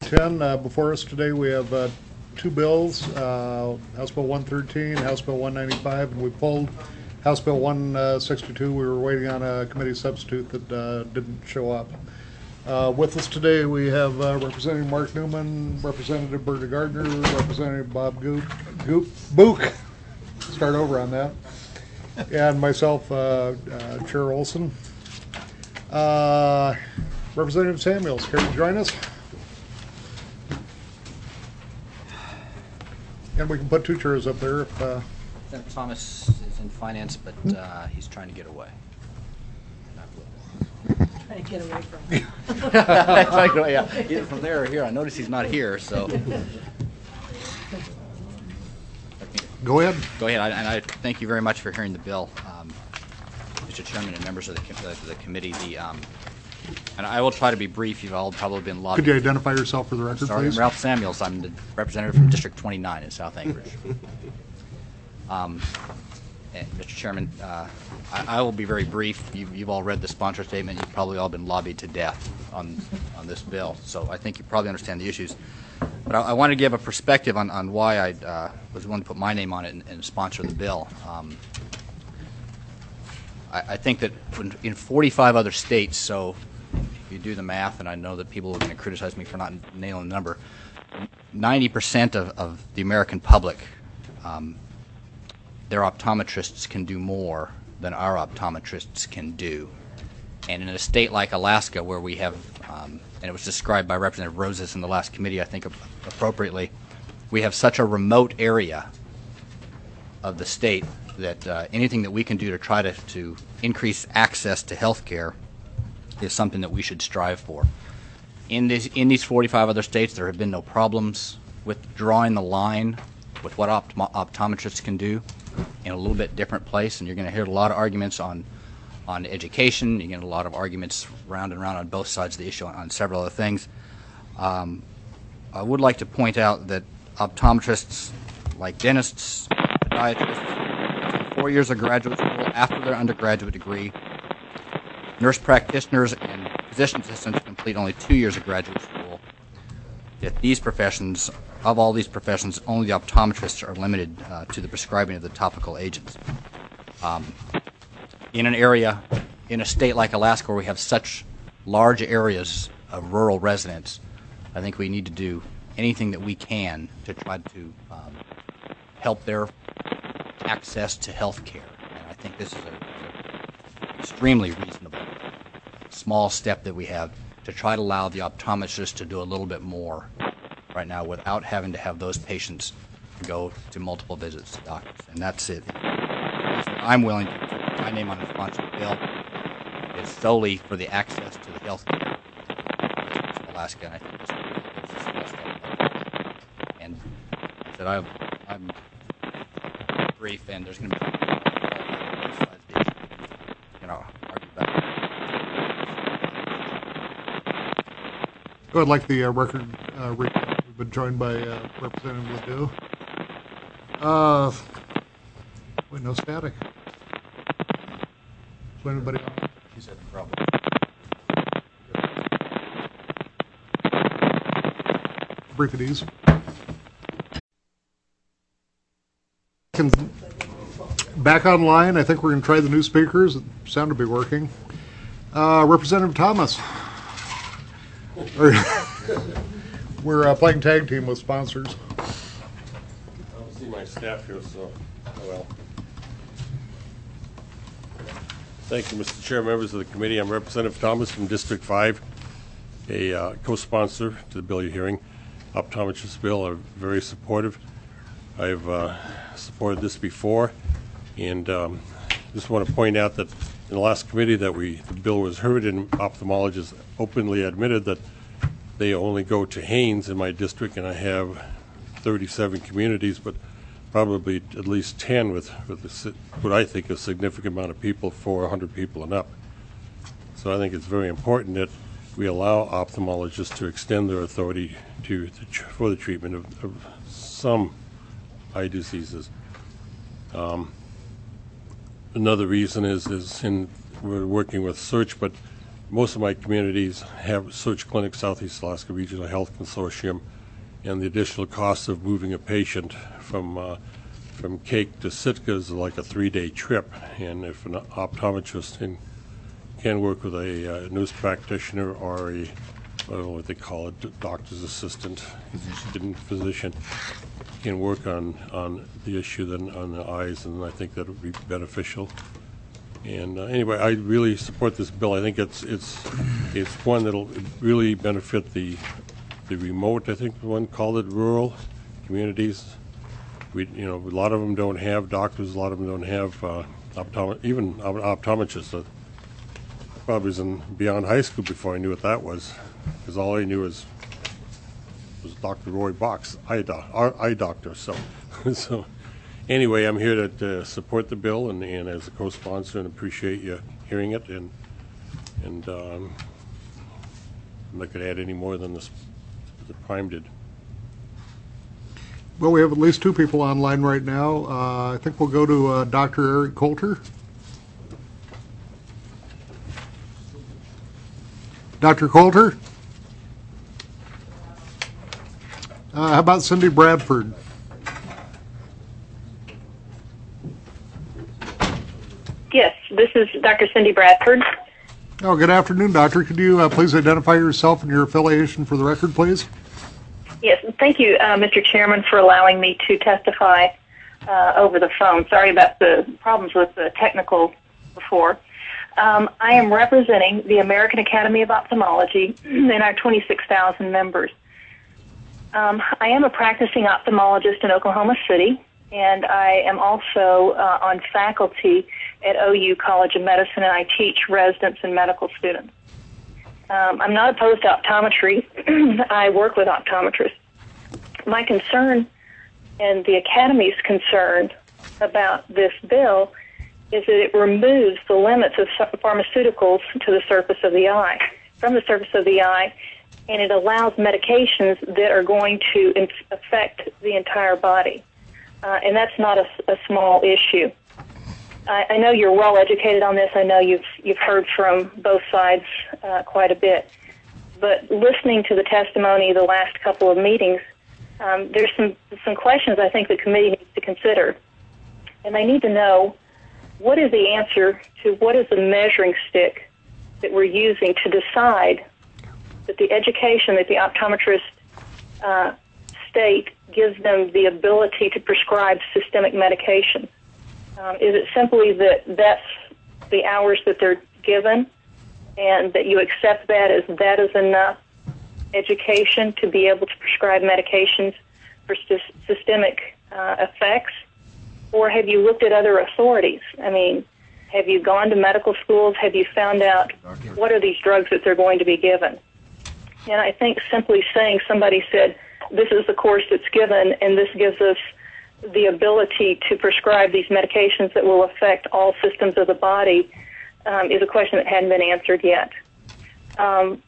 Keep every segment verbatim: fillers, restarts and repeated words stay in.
ten. Uh, before us today, we have uh, two bills, uh, House Bill one thirteen, House Bill one ninety-five, and we pulled House Bill one sixty-two. We were waiting on a committee substitute that uh, didn't show up. Uh, with us today, we have uh, Representative Mark Newman, Representative Berta Gardner, Representative Bob Goop, Goop, Book, start over on that, and myself, uh, uh, Chair Olson. Uh, Representative Samuels, care to join us? And we can put two chairs up there if... Uh, Senator Thomas is in finance, but uh, he's trying to get away. Trying to get away from me. Yeah, either from there or here. I notice he's not here, so. Go ahead. Go ahead, I, and I thank you very much for hearing the bill, um, Mister Chairman and members of the, com the, the committee. The, um, and I will try to be brief. You've all probably been lobbying. Could you identify yourself for the record, Sorry, please? I'm Ralph Samuels. I'm the representative from District twenty-nine in South Anchorage. um, Mister Chairman, uh, I, I will be very brief. You've, you've all read the sponsor statement. You've probably all been lobbied to death on on this bill, so I think you probably understand the issues. But I, I want to give a perspective on, on why I uh, was willing to put my name on it and, and sponsor the bill. Um, I, I think that in forty-five other states, so if you do the math, and I know that people are going to criticize me for not nailing the number, ninety percent of, of the American public, um, their optometrists can do more than our optometrists can do. And in a state like Alaska, where we have, um, and it was described by Representative Roses in the last committee, I think appropriately, we have such a remote area of the state that uh, anything that we can do to try to, to increase access to health care is something that we should strive for. In these, in these forty-five other states, there have been no problems with drawing the line with what opt optometrists can do in a little bit different place, and you're going to hear a lot of arguments on on education. You get a lot of arguments round and round on both sides of the issue on, on several other things. Um, I would like to point out that optometrists, like dentists, podiatrists, four years of graduate school after their undergraduate degree. Nurse practitioners and physician assistants complete only two years of graduate school. Yet these professions, of all these professions, only the optometrists are limited uh, to the prescribing of the topical agents. Um, in an area, in a state like Alaska, where we have such large areas of rural residents, I think we need to do anything that we can to try to um, help their access to health care. And I think this is an extremely reasonable, small step that we have to try to allow the optometrists to do a little bit more right now without having to have those patients go to multiple visits to doctors. And that's it. I'm willing to put my name on the sponsor of the bill. It's solely for the access to the health care of Alaska, and I think this is the best step. And that I, I'm brief, and there's going to be both sides of the issue. You know, argue about it. I'd like the uh, record uh, re we've been joined by uh, Representative Ledoux. Uh, wait, no static. Is anybody on? She's had problem. Brief at ease. Can, back online. I think we're going to try the new speakers. It sound to be working. Uh, Representative Thomas. We're uh, playing tag team with sponsors. I don't see my staff here, so, oh well. Thank you, Mister Chair, members of the committee. I'm Representative Thomas from District five, a uh, co-sponsor to the bill you're hearing. Optometrist bill are very supportive. I've uh, supported this before, and um, just want to point out that in the last committee that we, the bill was heard, and ophthalmologists openly admitted that they only go to Haines in my district, and I have thirty-seven communities, but probably at least ten with, with a, what I think is a significant amount of people, four hundred people and up. So I think it's very important that we allow ophthalmologists to extend their authority to, to for the treatment of, of some eye diseases. Um, another reason is, is in, we're working with search, but most of my communities have search clinics, Southeast Alaska Regional Health Consortium, and the additional cost of moving a patient from uh, from Cake to Sitka is like a three-day trip. And if an optometrist in, can work with a uh, nurse practitioner or a, I don't know what they call it, doctor's assistant, student physician, can work on, on the issue then on the eyes, and I think that would be beneficial. And uh, anyway, I really support this bill. I think it's it's it's one that'll really benefit the the remote. I think one called it rural communities. We you know a lot of them don't have doctors. A lot of them don't have uh, optom even optometrists. Uh, probably was in beyond high school before I knew what that was, because all I knew was was Doctor Roy Box, eye, doc, our eye doctor. So so. Anyway, I'm here to uh, support the bill and, and as a co-sponsor, and appreciate you hearing it. And and um, I'm not going to add any more than this, the Prime did. Well, we have at least two people online right now. Uh, I think we'll go to uh, Doctor Eric Coulter. Doctor Coulter? Uh, how about Cindy Bradford? Yes, this is Doctor Cindy Bradford. Oh, good afternoon, Doctor. Could you uh, please identify yourself and your affiliation for the record, please? Yes, thank you, uh, Mister Chairman, for allowing me to testify uh, over the phone. Sorry about the problems with the technical before. Um, I am representing the American Academy of Ophthalmology and our twenty-six thousand members. Um, I am a practicing ophthalmologist in Oklahoma City, and I am also uh, on faculty at O U College of Medicine, and I teach residents and medical students. Um, I'm not opposed to optometry. I work with optometrists. My concern and the Academy's concern about this bill is that it removes the limits of pharmaceuticals to the surface of the eye, from the surface of the eye, and it allows medications that are going to in- affect the entire body. Uh, and that's not a, a small issue. I, I know you're well educated on this. I know you've you've heard from both sides uh, quite a bit. But listening to the testimony the last couple of meetings, um, there's some some questions I think the committee needs to consider, and they need to know what is the answer to what is the measuring stick that we're using to decide that the education that the optometrist uh, state gives them the ability to prescribe systemic medication. Um, is it simply that that's the hours that they're given and that you accept that as that is enough education to be able to prescribe medications for sy- systemic uh, effects? Or have you looked at other authorities? I mean, have you gone to medical schools? Have you found out what are these drugs that they're going to be given? And I think simply saying somebody said, this is the course that's given, and this gives us the ability to prescribe these medications that will affect all systems of the body, um, is a question that hadn't been answered yet. Um,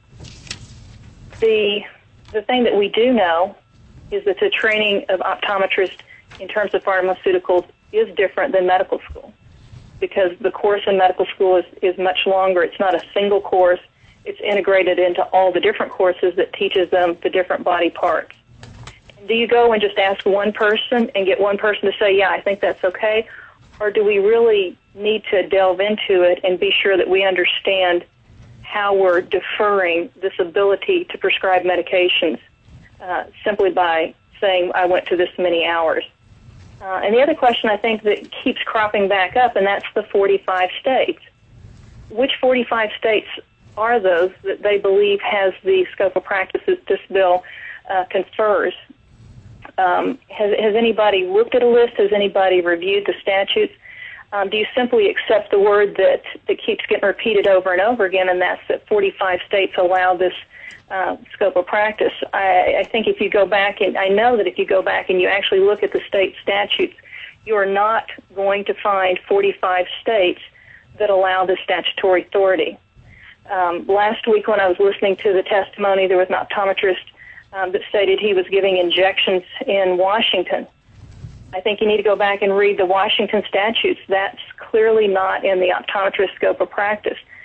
the the thing that we do know is that the training of optometrists in terms of pharmaceuticals is different than medical school, because the course in medical school is, is much longer. It's not a single course. It's integrated into all the different courses that teaches them the different body parts. Do you go and just ask one person and get one person to say, yeah, I think that's okay? Or do we really need to delve into it and be sure that we understand how we're deferring this ability to prescribe medications uh, simply by saying, I went to this many hours? Uh, and the other question I think that keeps cropping back up, and that's the forty-five states. Which forty-five states are those that they believe has the scope of practice that this bill uh, confers? Um, has, has anybody looked at a list? Has anybody reviewed the statutes? Um, do you simply accept the word that, that keeps getting repeated over and over again, and that's that forty-five states allow this uh, scope of practice? I, I think if you go back, and I know that if you go back and you actually look at the state statutes, you are not going to find forty-five states that allow this statutory authority. Um, last week when I was listening to the testimony, there was an optometrist um, that stated he was giving injections in Washington. I think you need to go back and read the Washington statutes. That's clearly not in the optometrist scope of practice.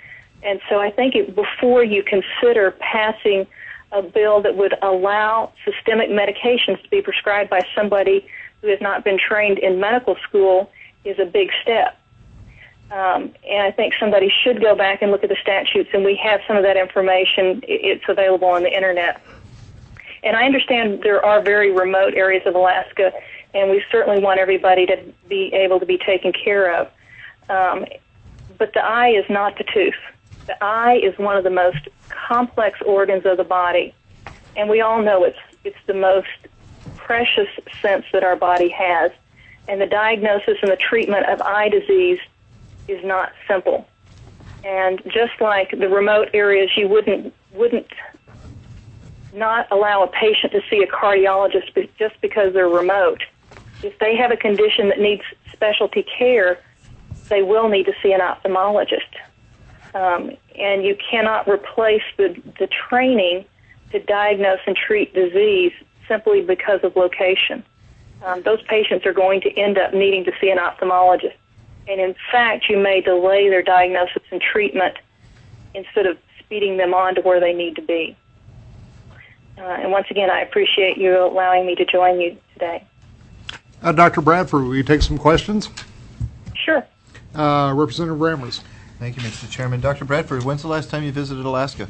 And so I think it, before you consider passing a bill that would allow systemic medications to be prescribed by somebody who has not been trained in medical school is a big step. Um, and I think somebody should go back and look at the statutes, and we have some of that information. It's available on the Internet. And I understand there are very remote areas of Alaska, and we certainly want everybody to be able to be taken care of. Um, but the eye is not the tooth. The eye is one of the most complex organs of the body, and we all know it's it's the most precious sense that our body has. And the diagnosis and the treatment of eye disease is not simple. And just like the remote areas, you wouldn't wouldn't not allow a patient to see a cardiologist just because they're remote. If they have a condition that needs specialty care, they will need to see an ophthalmologist. Um, and you cannot replace the, the training to diagnose and treat disease simply because of location. Um, those patients are going to end up needing to see an ophthalmologist. And in fact, you may delay their diagnosis and treatment instead of speeding them on to where they need to be. Uh, and once again, I appreciate you allowing me to join you today. Uh, Doctor Bradford, will you take some questions? Sure. Uh, Representative Rammers. Thank you, Mister Chairman. Doctor Bradford, when's the last time you visited Alaska?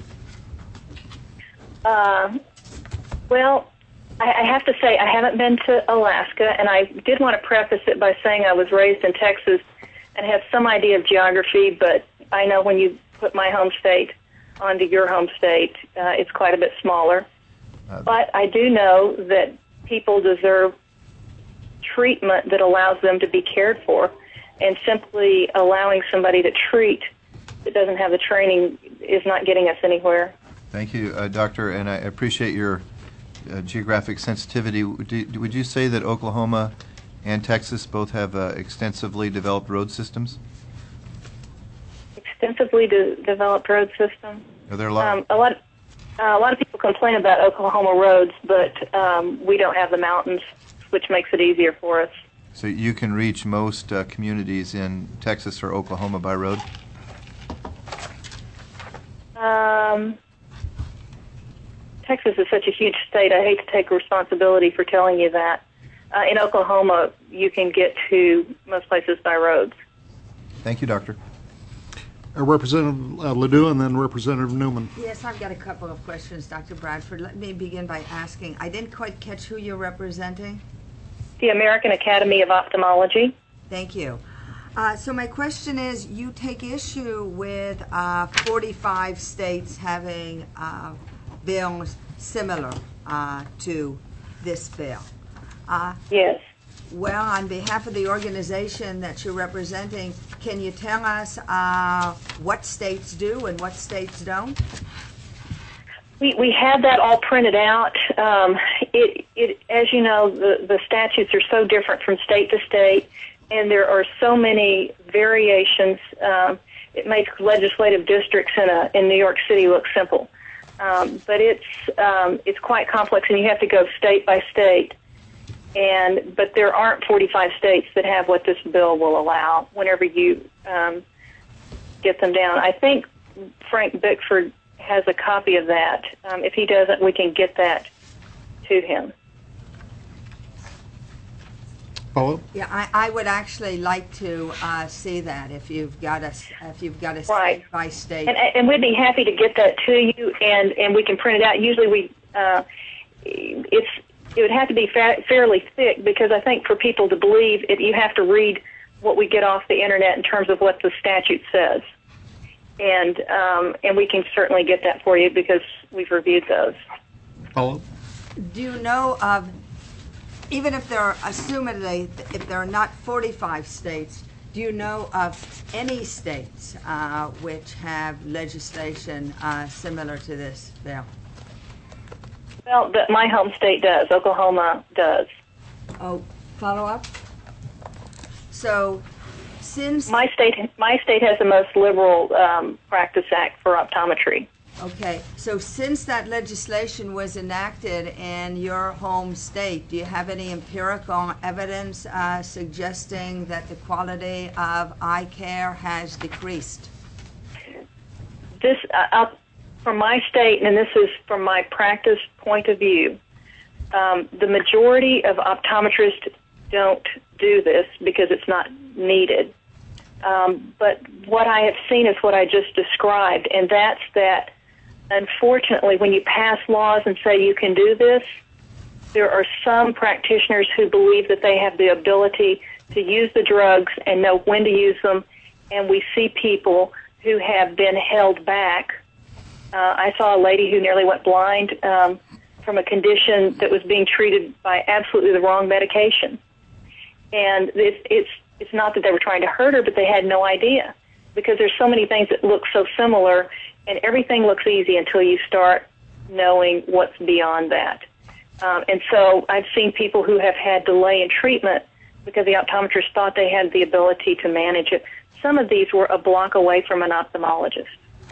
Uh, well, I, I have to say I haven't been to Alaska, and I did want to preface it by saying I was raised in Texas and have some idea of geography, but I know when you put my home state onto your home state, uh, it's quite a bit smaller. Uh, but I do know that people deserve treatment that allows them to be cared for, and simply allowing somebody to treat that doesn't have the training is not getting us anywhere. Thank you, uh, Doctor, and I appreciate your uh, geographic sensitivity. Would, would you say that Oklahoma and Texas both have uh, extensively developed road systems? Extensively de- developed road system? Are there a lot? Um, a lot. Uh, a lot of people complain about Oklahoma roads, but um, we don't have the mountains, which makes it easier for us. So you can reach most uh, communities in Texas or Oklahoma by road? Um, Texas is such a huge state. I hate to take responsibility for telling you that. Uh, in Oklahoma, you can get to most places by roads. Thank you, Doctor. Uh, Representative uh, Ledoux and then Representative Newman. Yes, I've got a couple of questions, Doctor Bradford. Let me begin by asking, I didn't quite catch who you're representing. The American Academy of Ophthalmology. Thank you. Uh, so my question is, you take issue with uh, forty-five states having uh, bills similar uh, to this bill. Uh, yes. Well, on behalf of the organization that you're representing, can you tell us uh, what states do and what states don't? We we have that all printed out. Um, it it as you know, the the statutes are so different from state to state, and there are so many variations. Um, it makes legislative districts in a in New York City look simple, um, but it's um, it's quite complex, and you have to go state by state. And but there aren't forty-five states that have what this bill will allow. Whenever you um, get them down, I think Frank Bickford has a copy of that. Um, if he doesn't, we can get that to him. Follow? Yeah, I, I would actually like to uh, see that if you've got a if you've got a Right. state by state. And, and we'd be happy to get that to you, and, and we can print it out. Usually, we uh, it's it would have to be fa- fairly thick because I think for people to believe it, you have to read what we get off the internet in terms of what the statute says. And um, and we can certainly get that for you because we've reviewed those. Follow? Do you know of, even if there are, assumedly, if there are not forty-five states, do you know of any states uh, which have legislation uh, similar to this bill? Well, the, my home state does. Oklahoma does. Oh, follow up? So, since... My state, my state has the most liberal um, practice act for optometry. Okay, so since that legislation was enacted in your home state, do you have any empirical evidence uh, suggesting that the quality of eye care has decreased? this, uh, uh, from my state, and this is from my practice point of view, um, the majority of optometrists don't do this because it's not needed. Um, but what I have seen is what I just described, and that's that, unfortunately, when you pass laws and say you can do this, there are some practitioners who believe that they have the ability to use the drugs and know when to use them, and we see people who have been held back. Uh, I saw a lady who nearly went blind um, from a condition that was being treated by absolutely the wrong medication. And it's, it's, it's not that they were trying to hurt her, but they had no idea, because there's so many things that look so similar, and everything looks easy until you start knowing what's beyond that. Um, and so I've seen people who have had delay in treatment because the optometrist thought they had the ability to manage it. Some of these were a block away from an ophthalmologist.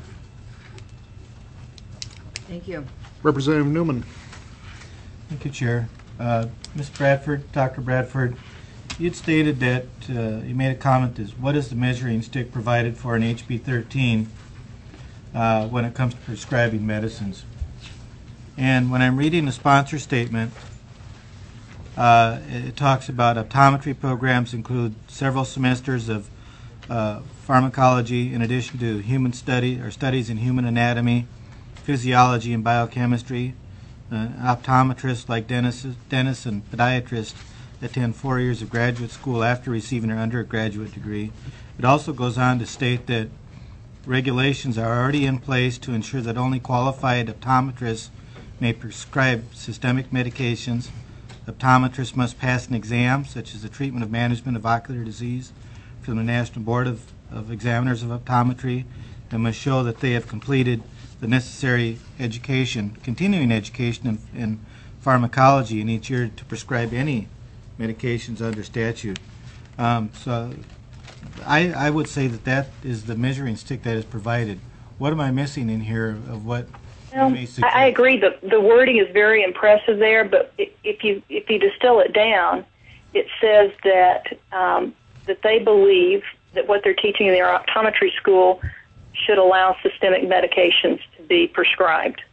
Thank you. Representative Newman. Thank you, Chair. Uh, Miz Bradford, Doctor Bradford, you'd stated that uh, you made a comment as what is the measuring stick provided for in H B thirteen uh, when it comes to prescribing medicines. And when I'm reading the sponsor statement, uh, it talks about optometry programs include several semesters of uh, pharmacology in addition to human study or studies in human anatomy, physiology, and biochemistry. Uh, optometrists like dentists, dentists and podiatrists attend four years of graduate school after receiving their undergraduate degree. It also goes on to state that regulations are already in place to ensure that only qualified optometrists may prescribe systemic medications. Optometrists must pass an exam, such as the treatment of management of ocular disease, from the National Board of, of Examiners of Optometry, and must show that they have completed the necessary education, continuing education in, in pharmacology in each year to prescribe any medications under statute. Um, so I, I would say that that is the measuring stick that is provided. What am I missing in here of what Well, you may suggest? I I agree. The the wording is very impressive there, but i- if you if you distill it down, it says that um, that they believe that what they're teaching in their optometry school should allow systemic medications to be prescribed.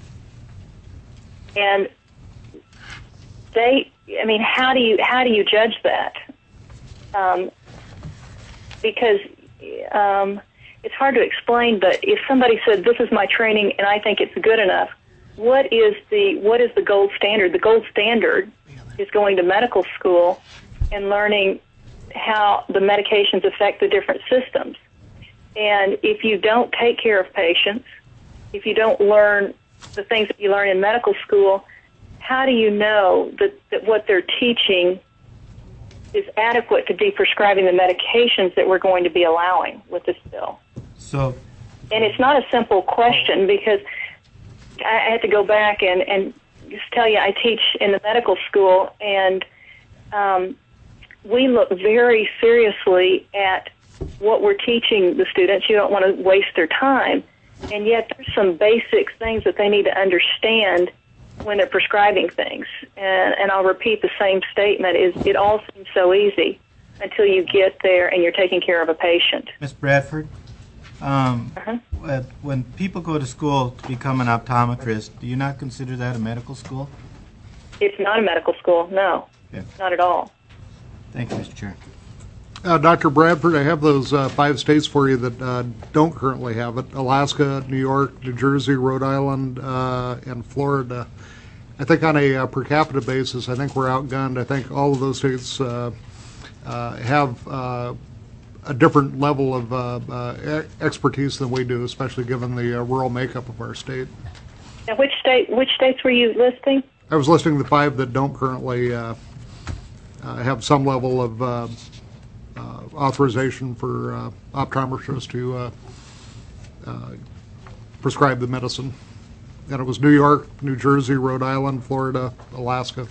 And they, I mean, how do you how do you judge that? Um, because um, it's hard to explain. But if somebody said, "This is my training, and I think it's good enough," what is the what is the gold standard? The gold standard is going to medical school and learning how the medications affect the different systems. And if you don't take care of patients, if you don't learn the things that you learn in medical school, how do you know that, that what they're teaching is adequate to be prescribing the medications that we're going to be allowing with this bill? So, And it's not a simple question, because I had to go back and, and just tell you I teach in the medical school, and um, we look very seriously at what we're teaching the students. You don't want to waste their time. And yet there's some basic things that they need to understand when they're prescribing things. And, and I'll repeat the same statement, is it all seems so easy until you get there and you're taking care of a patient. Miz Bradford, um, Uh-huh. uh, when people go to school to become an optometrist, do you not consider that a medical school? It's not a medical school, no, Yeah. not at all. Thank you, Mister Chair. Uh, Doctor Bradford, I have those uh, five states for you that uh, don't currently have it: Alaska, New York, New Jersey, Rhode Island, uh, and Florida. I think on a uh, per capita basis, I think we're outgunned. I think all of those states uh, uh, have uh, a different level of uh, uh, expertise than we do, especially given the uh, rural makeup of our state. Now, which state? Which states were you listing? I was listing the five that don't currently uh, uh, have some level of uh, uh, authorization for uh, optometrists to uh, uh, prescribe the medicine. And it was New York, New Jersey, Rhode Island, Florida, Alaska.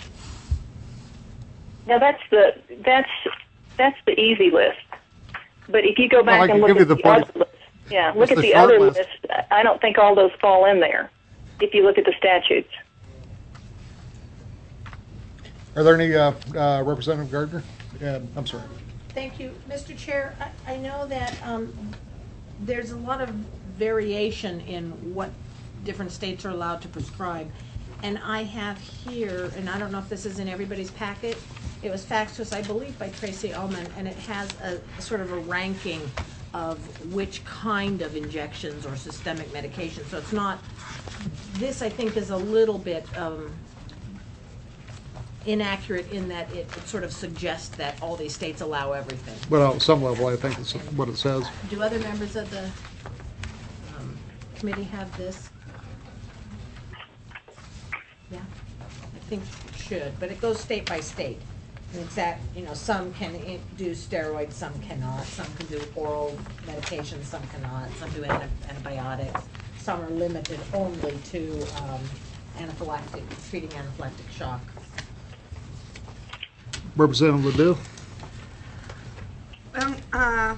Now that's the that's that's the easy list. But if you go back Well, I and can look give at you the, the other part- list, yeah, look It's at the the short other list. list. I don't think all those fall in there. If you look at the statutes. Are there any, uh, uh, Representative Gardner? Yeah, I'm sorry. Thank you. Mister Chair, I, I know that um, there's a lot of variation in what different states are allowed to prescribe. And I have here, and I don't know if this is in everybody's packet, it was faxed to us, I believe, by Tracy Ullman, and it has a sort of a ranking of which kind of injections or systemic medication. So it's not, this I think is a little bit um, inaccurate in that it, it sort of suggests that all these states allow everything. But at some level, I think it's what it says. Do other members of the um, committee have this? Yeah, I think it should, but it goes state by state. And it's that, you know, some can i- do steroids, some cannot, some can do oral medications, some cannot, some do anti- antibiotics, some are limited only to um, anaphylactic, treating anaphylactic shock. Representative Ledoux? Well, uh,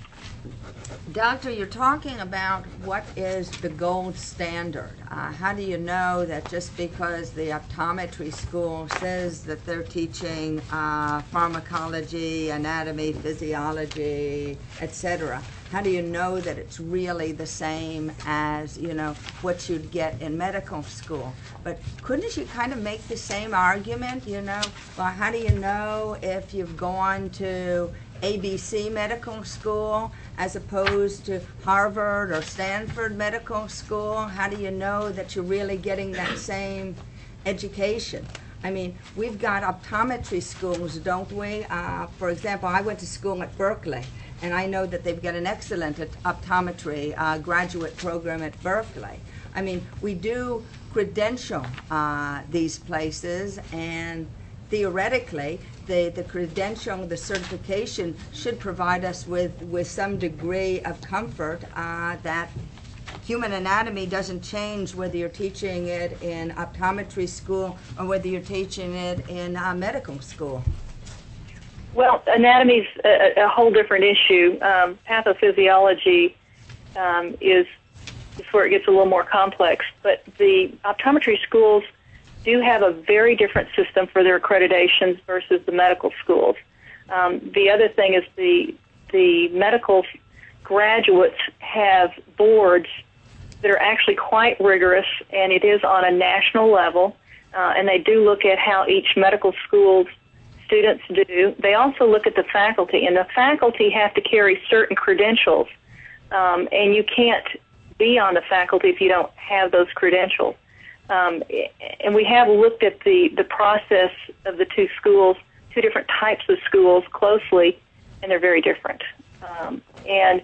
Doctor, you're talking about what is the gold standard. Uh, how do you know that just because the optometry school says that they're teaching uh, pharmacology, anatomy, physiology, et cetera, how do you know that it's really the same as, you know, what you'd get in medical school? But couldn't you kind of make the same argument, you know? Well, how do you know if you've gone to A B C medical school as opposed to Harvard or Stanford medical school? How do you know that you're really getting that same education? I mean, we've got optometry schools, don't we? Uh, for example, I went to school at Berkeley, and I know that they've got an excellent at- optometry uh, graduate program at Berkeley. I mean, we do credential uh, these places, and theoretically, the, the credential, the certification should provide us with, with some degree of comfort uh, that human anatomy doesn't change whether you're teaching it in optometry school or whether you're teaching it in uh, medical school. Well, anatomy's a, a whole different issue. Um, pathophysiology um, is, is where it gets a little more complex, but the optometry schools do have a very different system for their accreditations versus the medical schools. Um, the other thing is the the medical graduates have boards that are actually quite rigorous, and it is on a national level, uh, and they do look at how each medical school's students do. They also look at the faculty, and the faculty have to carry certain credentials, um, and you can't be on the faculty if you don't have those credentials. Um, and we have looked at the, the process of the two schools, two different types of schools closely, and they're very different. Um, and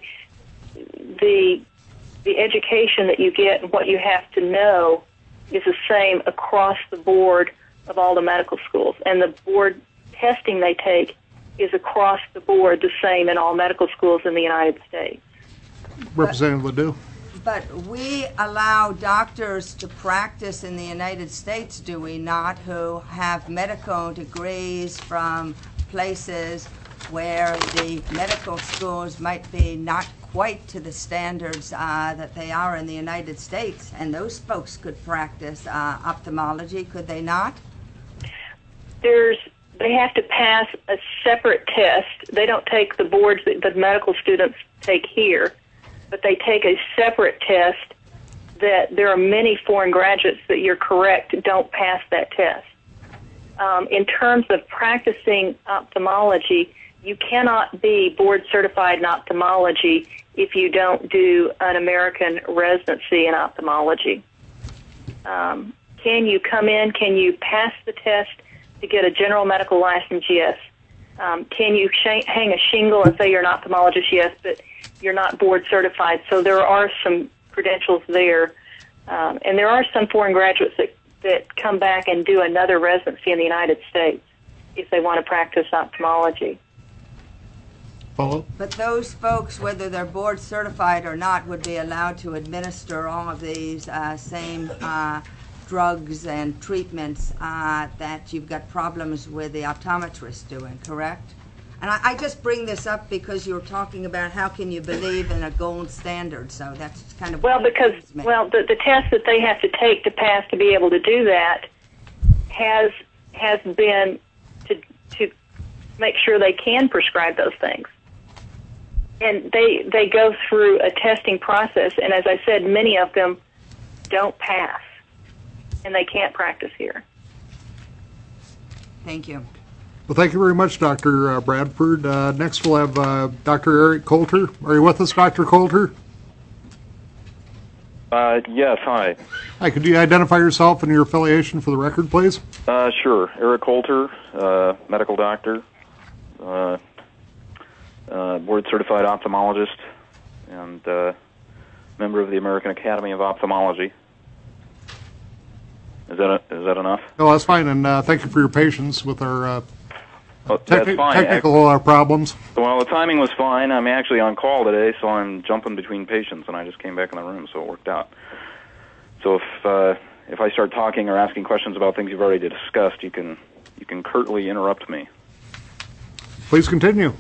the the education that you get and what you have to know is the same across the board of all the medical schools. And the board testing they take is across the board the same in all medical schools in the United States. Representative Ledoux? But we allow doctors to practice in the United States, do we not, who have medical degrees from places where the medical schools might be not quite to the standards uh, that they are in the United States, and those folks could practice uh, ophthalmology, could they not? There's, they have to pass a separate test. They don't take the boards that the medical students take here, but they take a separate test that there are many foreign graduates that you're correct don't pass that test. Um, in terms of practicing ophthalmology, you cannot be board certified in ophthalmology if you don't do an American residency in ophthalmology. Um, can you come in? Can you pass the test to get a general medical license? Yes. Um, can you sh- hang a shingle and say you're an ophthalmologist? Yes, but you're not board certified. So there are some credentials there. Um, and there are some foreign graduates that, that come back and do another residency in the United States if they want to practice ophthalmology. Follow? But those folks, whether they're board certified or not, would be allowed to administer all of these uh, same uh, drugs and treatments uh, that you've got problems with the optometrist doing, correct? And I, I just bring this up because you're talking about how can you believe in a gold standard, so that's kind of... Well, because, well, the, the test that they have to take to pass to be able to do that has has been to to make sure they can prescribe those things. and they they go through a testing process, and as I said, many of them don't pass, and they can't practice here. Thank you. Well, thank you very much, Doctor uh, Bradford. Uh, next, we'll have uh, Doctor Eric Coulter. Are you with us, Doctor Coulter? Uh, yes, hi. Hi, could you identify yourself and your affiliation for the record, please? Uh, sure. Eric Coulter, uh, medical doctor, uh, uh, board-certified ophthalmologist, and uh, member of the American Academy of Ophthalmology. Is that a, is that enough? No, that's fine, and uh, thank you for your patience with our uh, Oh, techni- that's fine. technical uh, problems. Well, the timing was fine. I'm actually on call today, so I'm jumping between patients, and I just came back in the room, so it worked out. So if uh, if I start talking or asking questions about things you've already discussed, you can you can curtly interrupt me. Please continue.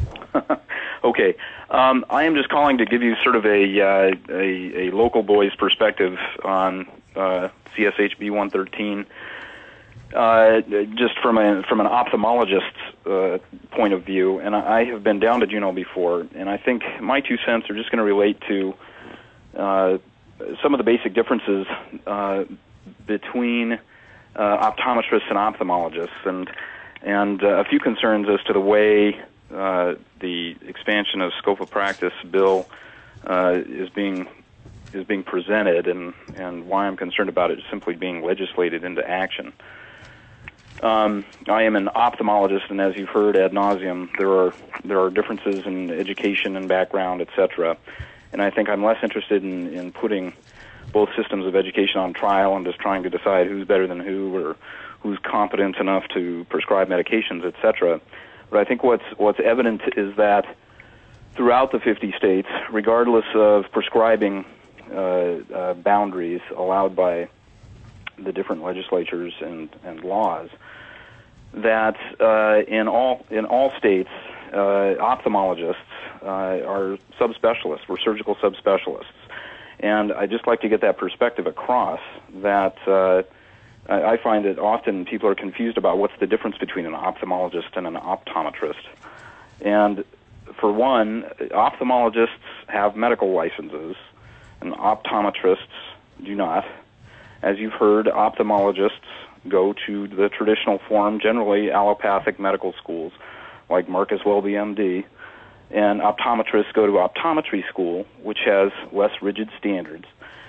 Okay. Um, I am just calling to give you sort of a uh, a, a local boy's perspective on uh, C S H B one thirteen. Uh, just from a from an ophthalmologist's uh, point of view, and I, I have been down to Juneau before, and I think my two cents are just going to relate to uh, some of the basic differences uh, between uh, optometrists and ophthalmologists, and and uh, a few concerns as to the way uh, the expansion of scope of practice bill uh, is being is being presented, and and why I'm concerned about it simply being legislated into action. Um, I am an ophthalmologist, and as you've heard ad nauseum, there are there are differences in education and background, et cetera. And I think I'm less interested in, in putting both systems of education on trial and just trying to decide who's better than who or who's competent enough to prescribe medications, et cetera. But I think what's what's evident is that throughout the fifty states, regardless of prescribing uh, uh, boundaries allowed by the different legislatures and, and laws, that uh, in all in all states, uh, ophthalmologists uh, are subspecialists. We're surgical subspecialists, and I just like to get that perspective across. That uh, I, I find that often people are confused about what's the difference between an ophthalmologist and an optometrist. And for one, ophthalmologists have medical licenses, and optometrists do not. As you've heard, ophthalmologists go to the traditional form, generally allopathic medical schools, like Marcus Welby, M D, and optometrists go to optometry school, which has less rigid standards.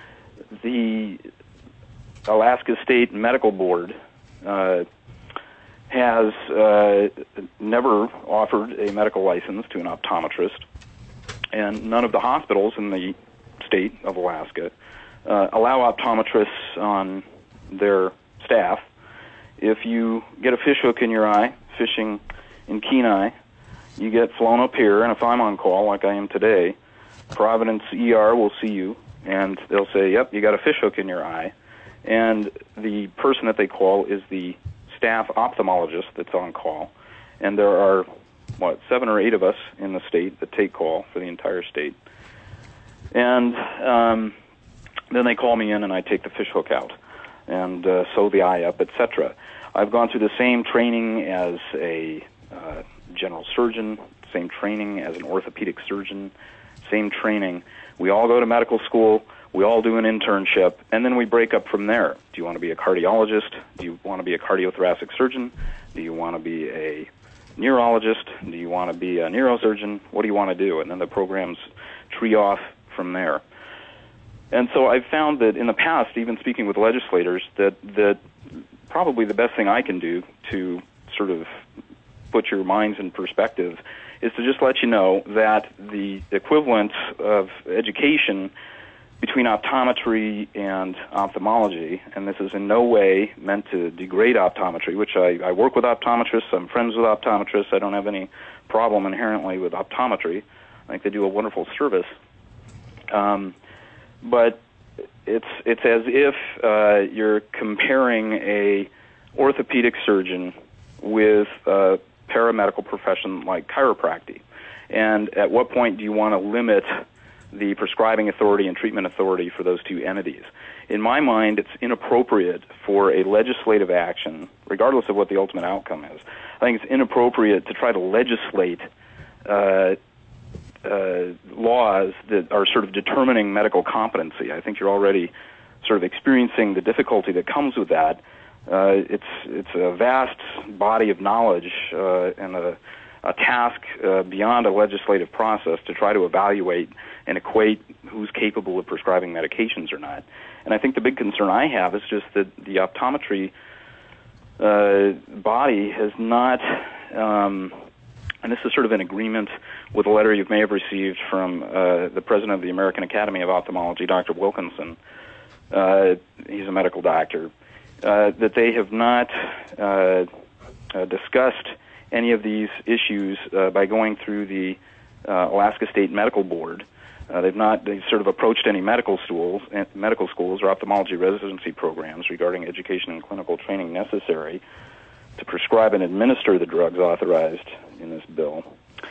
The Alaska State Medical Board uh, has uh, never offered a medical license to an optometrist, and none of the hospitals in the state of Alaska Uh, allow optometrists on their staff. If you get a fish hook in your eye, fishing in Kenai, you get flown up here, and if I'm on call, like I am today, Providence E R will see you, and they'll say, yep, you got a fish hook in your eye. And the person that they call is the staff ophthalmologist that's on call. And there are, what, seven or eight of us in the state that take call for the entire state. And um, then they call me in, and I take the fish hook out and uh, sew the eye up, et cetera. I've gone through the same training as a uh, general surgeon, same training as an orthopedic surgeon, same training. We all go to medical school. We all do an internship, and then we break up from there. Do you want to be a cardiologist? Do you want to be a cardiothoracic surgeon? Do you want to be a neurologist? Do you want to be a neurosurgeon? What do you want to do? And then the programs tree off from there. And so I've found that in the past, even speaking with legislators, that, that probably the best thing I can do to sort of put your minds in perspective is to just let you know that the equivalent of education between optometry and ophthalmology, and this is in no way meant to degrade optometry, which I, I work with optometrists, I'm friends with optometrists, I don't have any problem inherently with optometry. I think they do a wonderful service. Um, But it's it's as if uh, you're comparing a orthopedic surgeon with a paramedical profession like chiropractic. And at what point do you want to limit the prescribing authority and treatment authority for those two entities? In my mind, it's inappropriate for a legislative action, regardless of what the ultimate outcome is. I think it's inappropriate to try to legislate uh, uh, laws that are sort of determining medical competency. I think you're already sort of experiencing the difficulty that comes with that. Uh, it's it's a vast body of knowledge uh, and a, a task uh, beyond a legislative process to try to evaluate and equate who's capable of prescribing medications or not. And I think the big concern I have is just that the optometry uh, body has not, um, and this is sort of an agreement with a letter you may have received from uh, the president of the American Academy of Ophthalmology, Doctor Wilkinson. Uh, he's a medical doctor. Uh, that they have not uh, uh, discussed any of these issues uh, by going through the uh, Alaska State Medical Board. Uh, they've not they've sort of approached any medical schools, medical schools or ophthalmology residency programs regarding education and clinical training necessary to prescribe and administer the drugs authorized in this bill.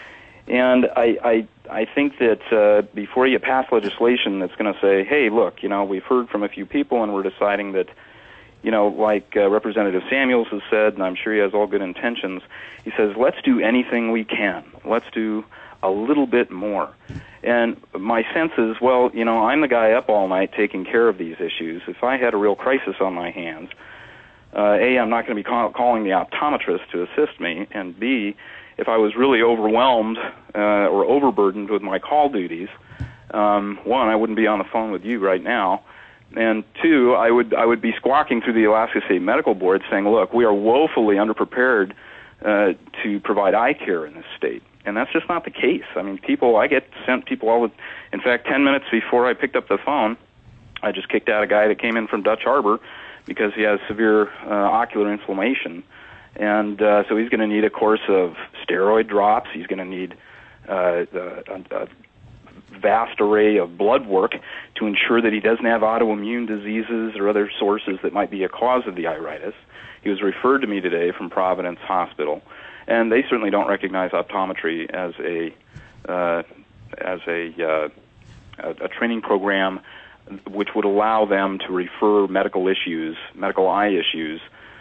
And I, I, I think that uh, before you pass legislation that's going to say, hey, look, you know, we've heard from a few people and we're deciding that, you know, like uh, Representative Samuels has said, and I'm sure he has all good intentions, he says, let's do anything we can. Let's do a little bit more. And my sense is, well, you know, I'm the guy up all night taking care of these issues. If I had a real crisis on my hands, uh, A, I'm not going to be call- calling the optometrist to assist me, and B, if I was really overwhelmed uh, or overburdened with my call duties, um, one, I wouldn't be on the phone with you right now, and two, I would I would be squawking through the Alaska State Medical Board saying, look, we are woefully underprepared uh, to provide eye care in this state. And that's just not the case. I mean, people, I get sent people all the, in fact, ten minutes before I picked up the phone, I just kicked out a guy that came in from Dutch Harbor because he has severe uh, ocular inflammation. And uh, so he's going to need a course of steroid drops. He's going to need uh, a, a vast array of blood work to ensure that he doesn't have autoimmune diseases or other sources that might be a cause of the iritis. He was referred to me today from Providence Hospital, and they certainly don't recognize optometry as a uh, as a, uh, a a training program which would allow them to refer medical issues, medical eye issues,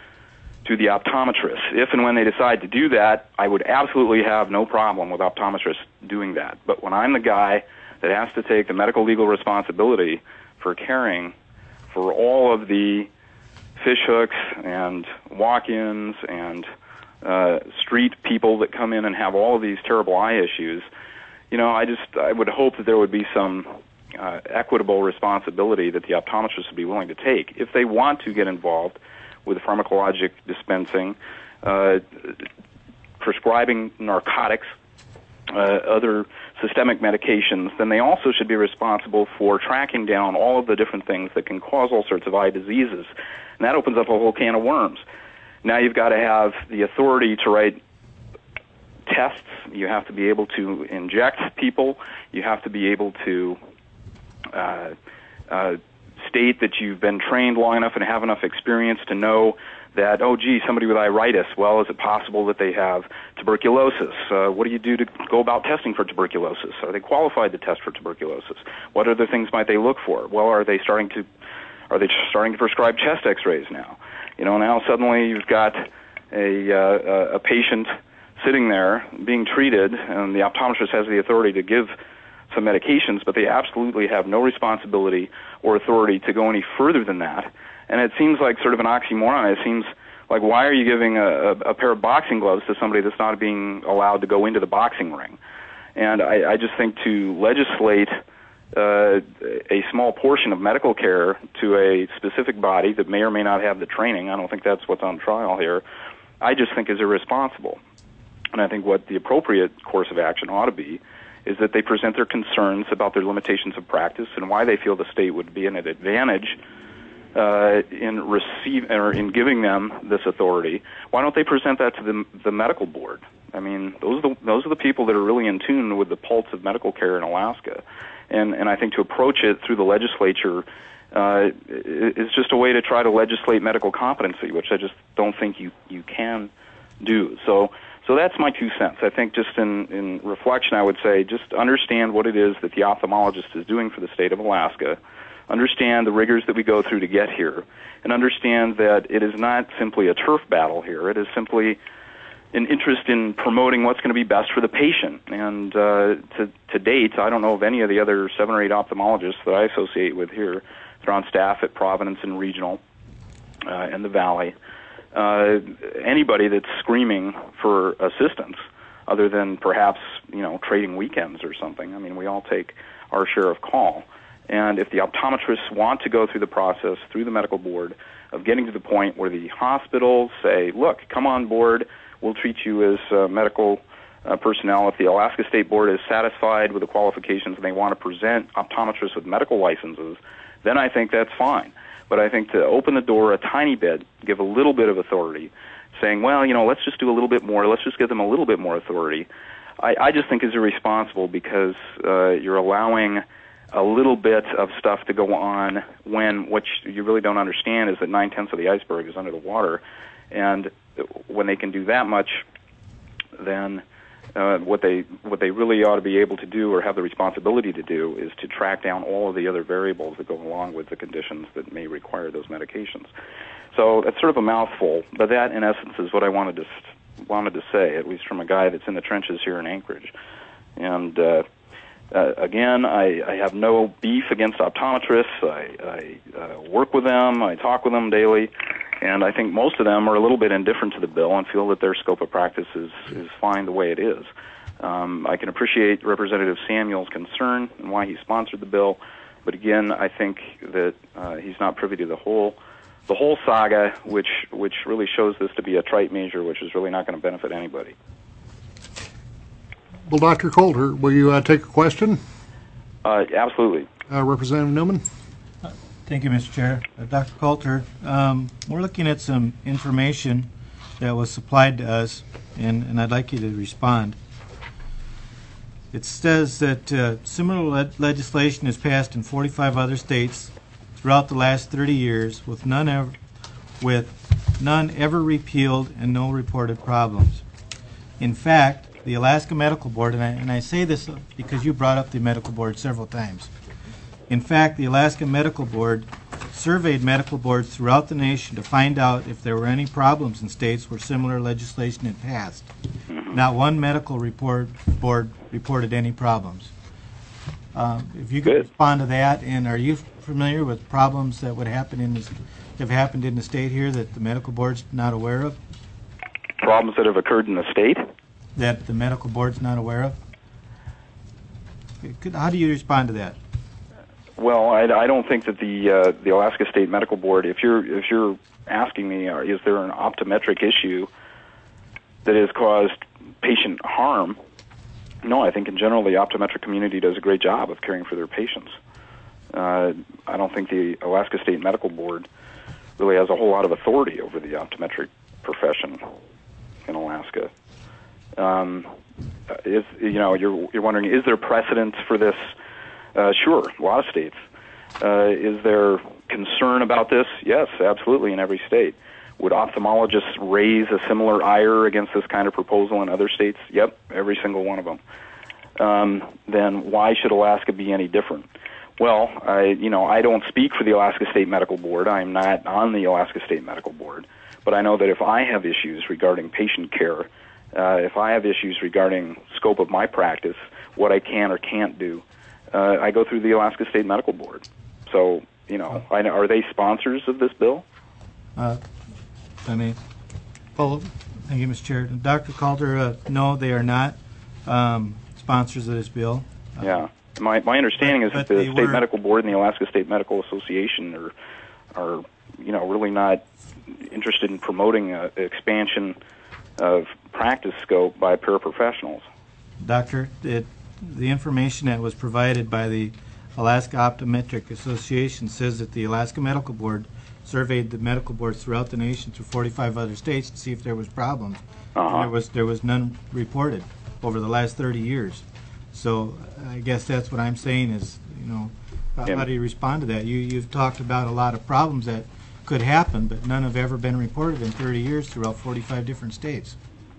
to the optometrist. If and when they decide to do that, I would absolutely have no problem with optometrists doing that. But when I'm the guy that has to take the medical legal responsibility for caring for all of the fishhooks and walk-ins and uh, street people that come in and have all of these terrible eye issues, you know, I just I would hope that there would be some uh, equitable responsibility that the optometrists would be willing to take if they want to get involved with pharmacologic dispensing, uh, prescribing narcotics, uh, other systemic medications. Then they also should be responsible for tracking down all of the different things that can cause all sorts of eye diseases. And that opens up a whole can of worms. Now you've got to have the authority to write tests. You have to be able to inject people. You have to be able to uh, uh, state that you've been trained long enough and have enough experience to know that, oh, gee, somebody with iritis, well, is it possible that they have tuberculosis? Uh, what do you do to go about testing for tuberculosis? Are they qualified to test for tuberculosis? What other things might they look for? Well, are they starting to are they starting to prescribe chest X-rays now? You know, now suddenly you've got a uh, a patient sitting there being treated, and the optometrist has the authority to give some medications, but they absolutely have no responsibility or authority to go any further than that. And it seems like sort of an oxymoron. It seems like, why are you giving a, a, a pair of boxing gloves to somebody that's not being allowed to go into the boxing ring? And I, I just think to legislate uh, a small portion of medical care to a specific body that may or may not have the training, I don't think that's what's on trial here, I just think is irresponsible. And I think what the appropriate course of action ought to be is that they present their concerns about their limitations of practice and why they feel the state would be in an advantage uh, in receive or in giving them this authority. Why don't they present that to the, the medical board? I mean, those are the, those are the people that are really in tune with the pulse of medical care in Alaska, and and I think to approach it through the legislature uh, is just a way to try to legislate medical competency, which I just don't think you you can do. So. So that's my two cents. I think just in, in reflection, I would say just understand what it is that the ophthalmologist is doing for the state of Alaska, understand the rigors that we go through to get here, and understand that it is not simply a turf battle here. It is simply an interest in promoting what's going to be best for the patient. And uh, to, to date, I don't know of any of the other seven or eight ophthalmologists that I associate with here. They're on staff at Providence and Regional uh, and the Valley. Uh, anybody that's screaming for assistance, other than perhaps, you know, trading weekends or something. I mean, we all take our share of call. And if the optometrists want to go through the process, through the medical board, of getting to the point where the hospitals say, look, come on board, we'll treat you as uh, medical uh, personnel. If the Alaska State Board is satisfied with the qualifications and they want to present optometrists with medical licenses, then I think that's fine. But I think to open the door a tiny bit, give a little bit of authority, saying, well, you know, let's just do a little bit more, let's just give them a little bit more authority, I, I just think is irresponsible, because uh, you're allowing a little bit of stuff to go on when what you really don't understand is that nine-tenths of the iceberg is under the water. And when they can do that much, then uh, what they what they really ought to be able to do, or have the responsibility to do, is to track down all of the other variables that go along with the conditions that may require those medications. So that's sort of a mouthful, but that, in essence, is what I wanted to wanted to say, at least from a guy that's in the trenches here in Anchorage. And uh, uh, again, I, I have no beef against optometrists. I, I uh, work with them. I talk with them daily. And I think most of them are a little bit indifferent to the bill and feel that their scope of practice is, is fine the way it is. Um, I can appreciate Representative Samuel's concern and why he sponsored the bill, but again, I think that uh, he's not privy to the whole the whole saga, which which really shows this to be a trite measure, which is really not going to benefit anybody. Well, Doctor Coulter, will you uh, take a question? Uh, absolutely. Uh, Representative Newman? Thank you, Mister Chair. Uh, Doctor Coulter, um, we're looking at some information that was supplied to us, and, and I'd like you to respond. It says that uh, similar le- legislation is passed in forty-five other states throughout the last thirty years, with none ever, with none ever repealed and no reported problems. In fact, the Alaska Medical Board, and I, and I say this because you brought up the medical board several times. In fact, the Alaska Medical Board surveyed medical boards throughout the nation to find out if there were any problems in states where similar legislation had passed. Not one medical report board reported any problems. Um, if you could Good. respond to that, and are you familiar with problems that would happen in this, have happened in the state here that the medical board's not aware of? Problems that have occurred in the state? That the medical board's not aware of? Could, how do you respond to that? Well, I, I don't think that the uh, the Alaska State Medical Board, if you're if you're asking me, uh, is there an optometric issue that has caused patient harm? No, I think in general the optometric community does a great job of caring for their patients. Uh, I don't think the Alaska State Medical Board really has a whole lot of authority over the optometric profession in Alaska. Um, is you know you're you're wondering, is there precedent for this? Uh, sure, a lot of states. Uh, is there concern about this? Yes, absolutely, in every state. Would ophthalmologists raise a similar ire against this kind of proposal in other states? Yep, every single one of them. Um, then why should Alaska be any different? Well, I, you know, I don't speak for the Alaska State Medical Board. I'm not on the Alaska State Medical Board. But I know that if I have issues regarding patient care, uh, if I have issues regarding scope of my practice, what I can or can't do, Uh, I go through the Alaska State Medical Board. So, you know, I, are they sponsors of this bill? Uh, I mean, follow. Thank you, Mister Chair. Doctor Coulter, uh, no, they are not um, sponsors of this bill. Uh, Yeah. My my understanding but, is that but the they State were, Medical Board and the Alaska State Medical Association are, are you know, really not interested in promoting an expansion of practice scope by paraprofessionals. Doctor, it, the information that was provided by the Alaska Optometric Association says that the Alaska Medical Board surveyed the medical boards throughout the nation through forty-five other states to see if there was problems. Uh-huh. There was there was none reported over the last thirty years. So I guess that's what I'm saying is, you know, how, Yeah. how do you respond to that? You you've talked about a lot of problems that could happen, but none have ever been reported in thirty years throughout forty-five different states.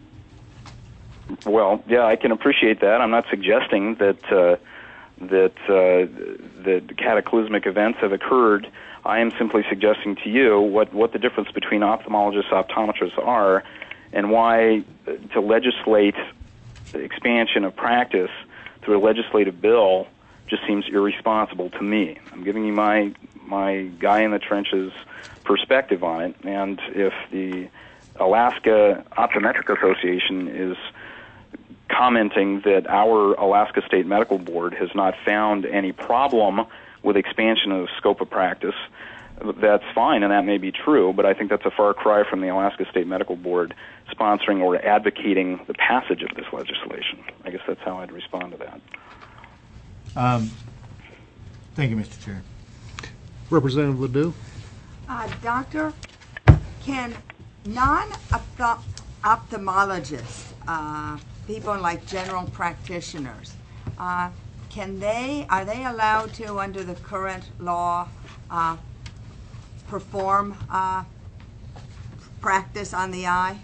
Well, yeah, I can appreciate that. I'm not suggesting that uh, that uh, that cataclysmic events have occurred. I am simply suggesting to you what, what the difference between ophthalmologists and optometrists are, and why to legislate the expansion of practice through a legislative bill just seems irresponsible to me. I'm giving you my my guy in the trenches perspective on it, and if the Alaska Optometric Association is commenting that our Alaska State Medical Board has not found any problem with expansion of the scope of practice, that's fine, and that may be true, but I think that's a far cry from the Alaska State Medical Board sponsoring or advocating the passage of this legislation. I guess that's how I'd respond to that. Um, thank you, Mister Chair. Representative Ledoux? Uh, doctor, can non-ophthalmologists, uh, people like general practitioners, uh, can they, are they allowed to, under the current law, uh, perform uh, practice on the eye?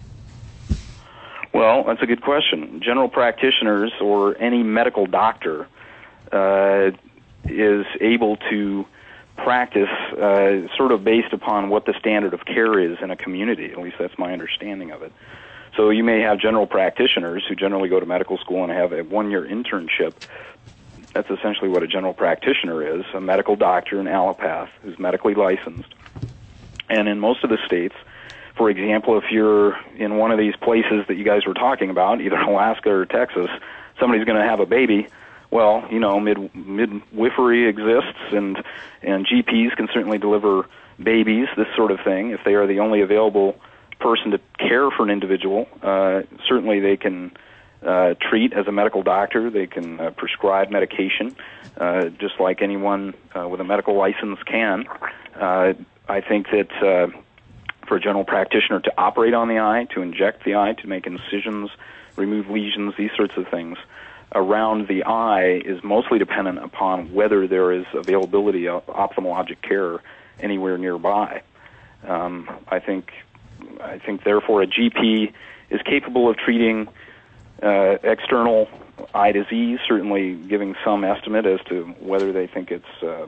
Well, that's a good question. General practitioners or any medical doctor uh, is able to practice uh, sort of based upon what the standard of care is in a community. At least that's my understanding of it. So you may have general practitioners who generally go to medical school and have a one-year internship. That's essentially what a general practitioner is, a medical doctor, an allopath who's medically licensed. And in most of the states, for example, if you're in one of these places that you guys were talking about, either Alaska or Texas, somebody's going to have a baby. Well, you know, mid, midwifery exists, and and G Ps can certainly deliver babies, this sort of thing. If they are the only available person to care for an individual, uh, certainly they can uh, treat as a medical doctor. They can uh, prescribe medication, uh, just like anyone uh, with a medical license can. Uh, I think that uh, for a general practitioner to operate on the eye, to inject the eye, to make incisions, remove lesions, these sorts of things around the eye is mostly dependent upon whether there is availability of ophthalmologic care anywhere nearby. Um, I think, I think, therefore, a G P is capable of treating uh, external eye disease, certainly giving some estimate as to whether they think it's, uh,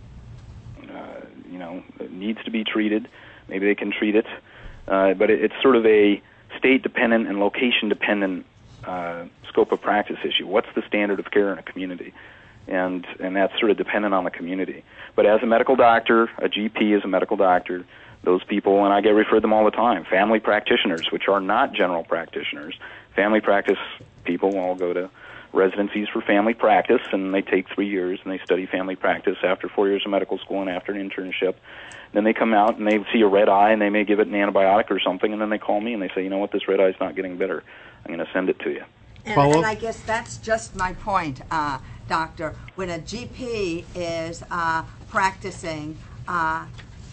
uh, you know, it needs to be treated. Maybe they can treat it, uh, but it, it's sort of a state-dependent and location-dependent uh, scope of practice issue. What's the standard of care in a community? And and that's sort of dependent on the community. But as a medical doctor, a G P is a medical doctor, those people, and I get referred them all the time, family practitioners, which are not general practitioners. Family practice people all go to residencies for family practice, and they take three years, and they study family practice after four years of medical school and after an internship. Then they come out, and they see a red eye, and they may give it an antibiotic or something, and then they call me, and they say, you know what, this red eye's not getting better. I'm going to send it to you. And, and I guess that's just my point, uh, Doctor. When a G P is uh, practicing uh,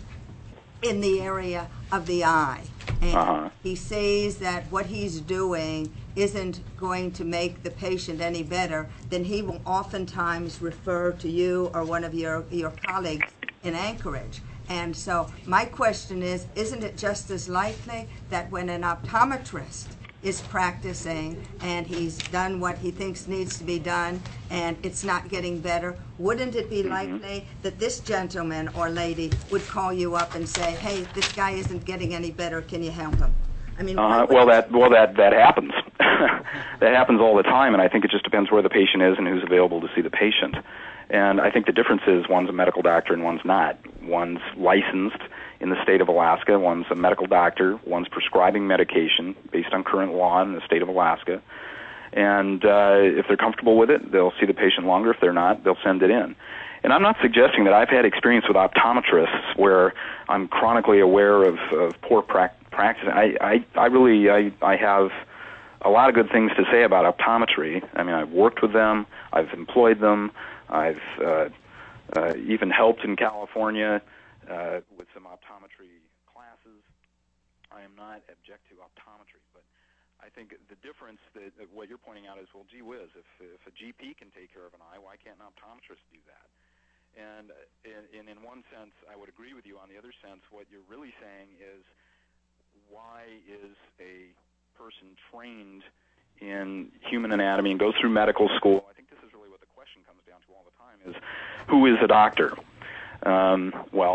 in the area of the eye, and uh-huh. he sees that what he's doing isn't going to make the patient any better, then he will oftentimes refer to you or one of your, your colleagues in Anchorage. And so my question is, isn't it just as likely that when an optometrist is practicing and he's done what he thinks needs to be done and it's not getting better, wouldn't it be likely that this gentleman or lady would call you up and say, hey, this guy isn't getting any better, can you help him? I mean, uh, well, that well that that happens. That happens all the time, and I think it just depends where the patient is and who's available to see the patient. And I think the difference is one's a medical doctor and one's not. One's licensed in the state of Alaska, one's a medical doctor, one's prescribing medication based on current law in the state of Alaska. And uh, if they're comfortable with it, they'll see the patient longer. If they're not, they'll send it in. And I'm not suggesting that I've had experience with optometrists where I'm chronically aware of, of poor pra- practice. I, I, I really I, I have a lot of good things to say about optometry. I mean, I've worked with them, I've employed them, I've uh, uh, even helped in California uh, with some optometry classes. I am not object to optometry, but I think the difference that uh, what you're pointing out is, well, gee whiz, if, if a G P can take care of an eye, why can't an optometrist do that? And in, in one sense, I would agree with you. On the other sense, what you're really saying is, why is a person trained in human anatomy and goes through medical school? I think this is really what the question comes down to all the time, is who is a doctor? Um, well,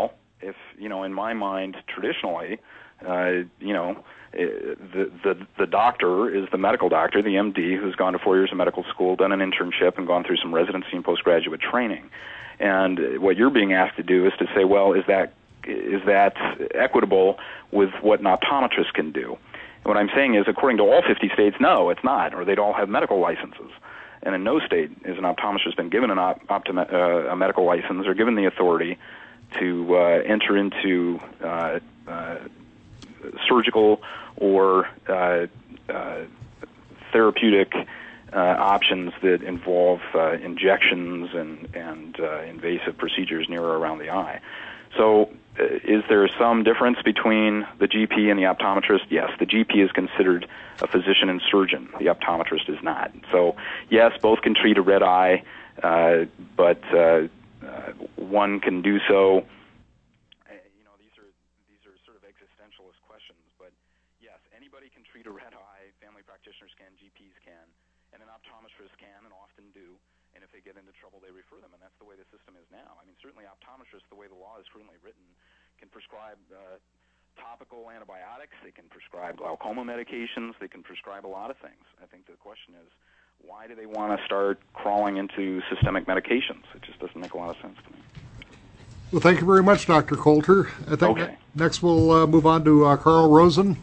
if, you know, in my mind, traditionally, uh, you know, the, the the doctor is the medical doctor, the M D, who's gone to four years of medical school, done an internship, and gone through some residency and postgraduate training. And what you're being asked to do is to say, well, is that is that equitable with what an optometrist can do? And what I'm saying is, according to all fifty states, no, it's not, or they'd all have medical licenses. And in no state is an optometrist been given an op- optoma- uh, a medical license or given the authority to uh, enter into uh, uh, surgical or uh, uh, therapeutic uh, options that involve uh, injections and, and uh, invasive procedures near or around the eye. So uh, is there some difference between the G P and the optometrist? Yes, the G P is considered a physician and surgeon. The optometrist is not. So, yes, both can treat a red eye, uh, but uh, uh, one can do so. Uh, you know, these are these are sort of existentialist questions, but yes, anybody can treat a red eye. Family practitioners can, G Ps can, and an optometrist can, and often do. And if they get into trouble, they refer them, and that's the way the system is now. I mean, certainly optometrists, the way the law is currently written, can prescribe uh, topical antibiotics, they can prescribe glaucoma medications, they can prescribe a lot of things. I think the question is, why do they want to start crawling into systemic medications? It just doesn't make a lot of sense to me. Well, thank you very much, Doctor Coulter. I think Okay. next we'll uh, move on to uh, Carl Rosen.